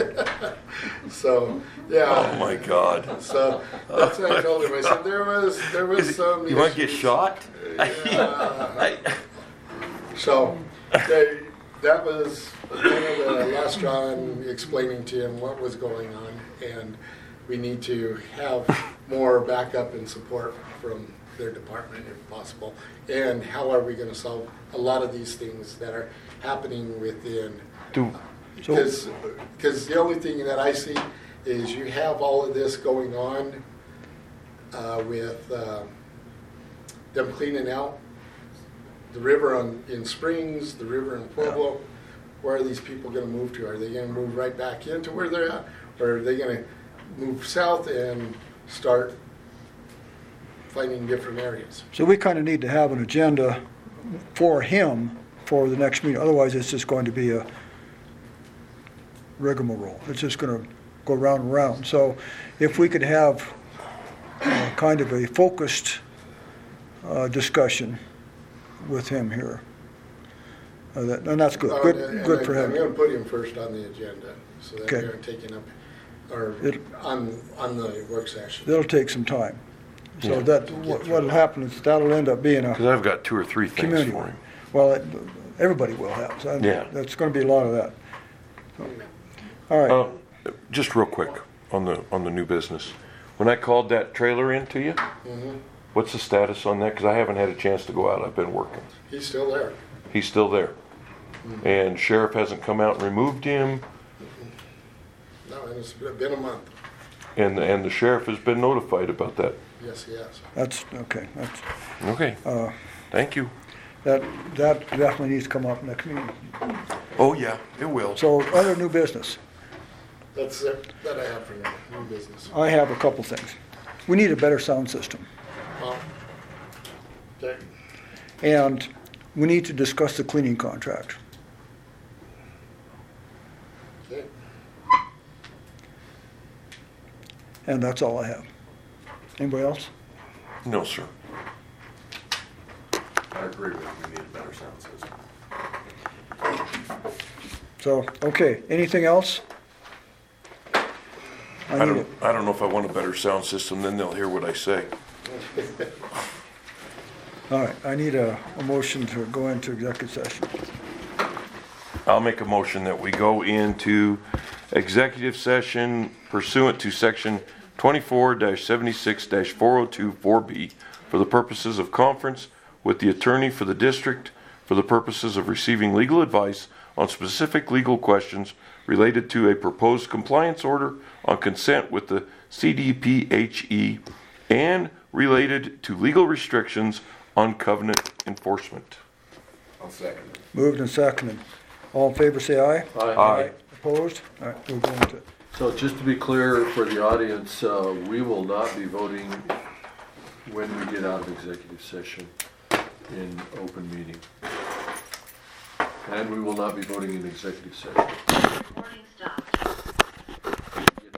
So, yeah. Oh, my God. So that's what I told him. I said, there was, there was some. You want to get issues." shot? Yeah. So, they, that was kind of the last straw in explaining to him what was going on, and we need to have more backup and support from their department if possible. And how are we going to solve a lot of these things that are happening within? Do, Because, because the only thing that I see is you have all of this going on uh, with uh, them cleaning out the river on, in Springs, the river in Pueblo. Where are these people going to move to? Are they going to move right back into where they're at? Or are they going to move south and start finding different areas? So we kind of need to have an agenda for him for the next meeting. Otherwise, it's just going to be a rigmarole. It's just going to go round and round. So if we could have uh, kind of a focused uh, discussion with him here, uh, that, and that's good. Uh, Good, and good I- for I'm going him. to put him first on the agenda so that Okay. we aren't taking up, or It- on, on the work session. That'll take some time. So Yeah. that, what- what'll happen is that'll end up being because a I've got two or three things community. for him. Well, it- everybody will have. So Yeah. That's going to be a lot of that. All right. Uh, just real quick on the on the new business. When I called that trailer in to you, Mhm. what's the status on that? Because I haven't had a chance to go out. I've been working. He's still there. He's still there, and sheriff hasn't come out and removed him, No, and it's been a month. and and the sheriff has been notified about that. Yes, he has. That's, okay, that's, Okay, uh, thank you. that, that definitely needs to come up next meeting. Oh yeah, it will. So, other new business. That's it that I have for now, new business. I have a couple things. We need a better sound system. Well, okay. And we need to discuss the cleaning contract. Okay. And that's all I have. Anybody else? No, sir. I agree with you, we need a better sound system. So, okay, anything else? I need don't it. I don't know if I want a better sound system. Then they'll hear what I say. All right, I need a, a motion to go into executive session. I'll make a motion that we go into executive session pursuant to section twenty-four seventy-six four oh two four B for the purposes of conference with the attorney for the district for the purposes of receiving legal advice on specific legal questions related to a proposed compliance order on consent with the C D P H E and related to legal restrictions on covenant enforcement. I'll second it. Moved and seconded. All in favor, say aye. Aye. Aye. Opposed? All right, we'll go into, So just to be clear for the audience, uh, we will not be voting when we get out of executive session in open meeting. And we will not be voting in executive session. Morning stuff.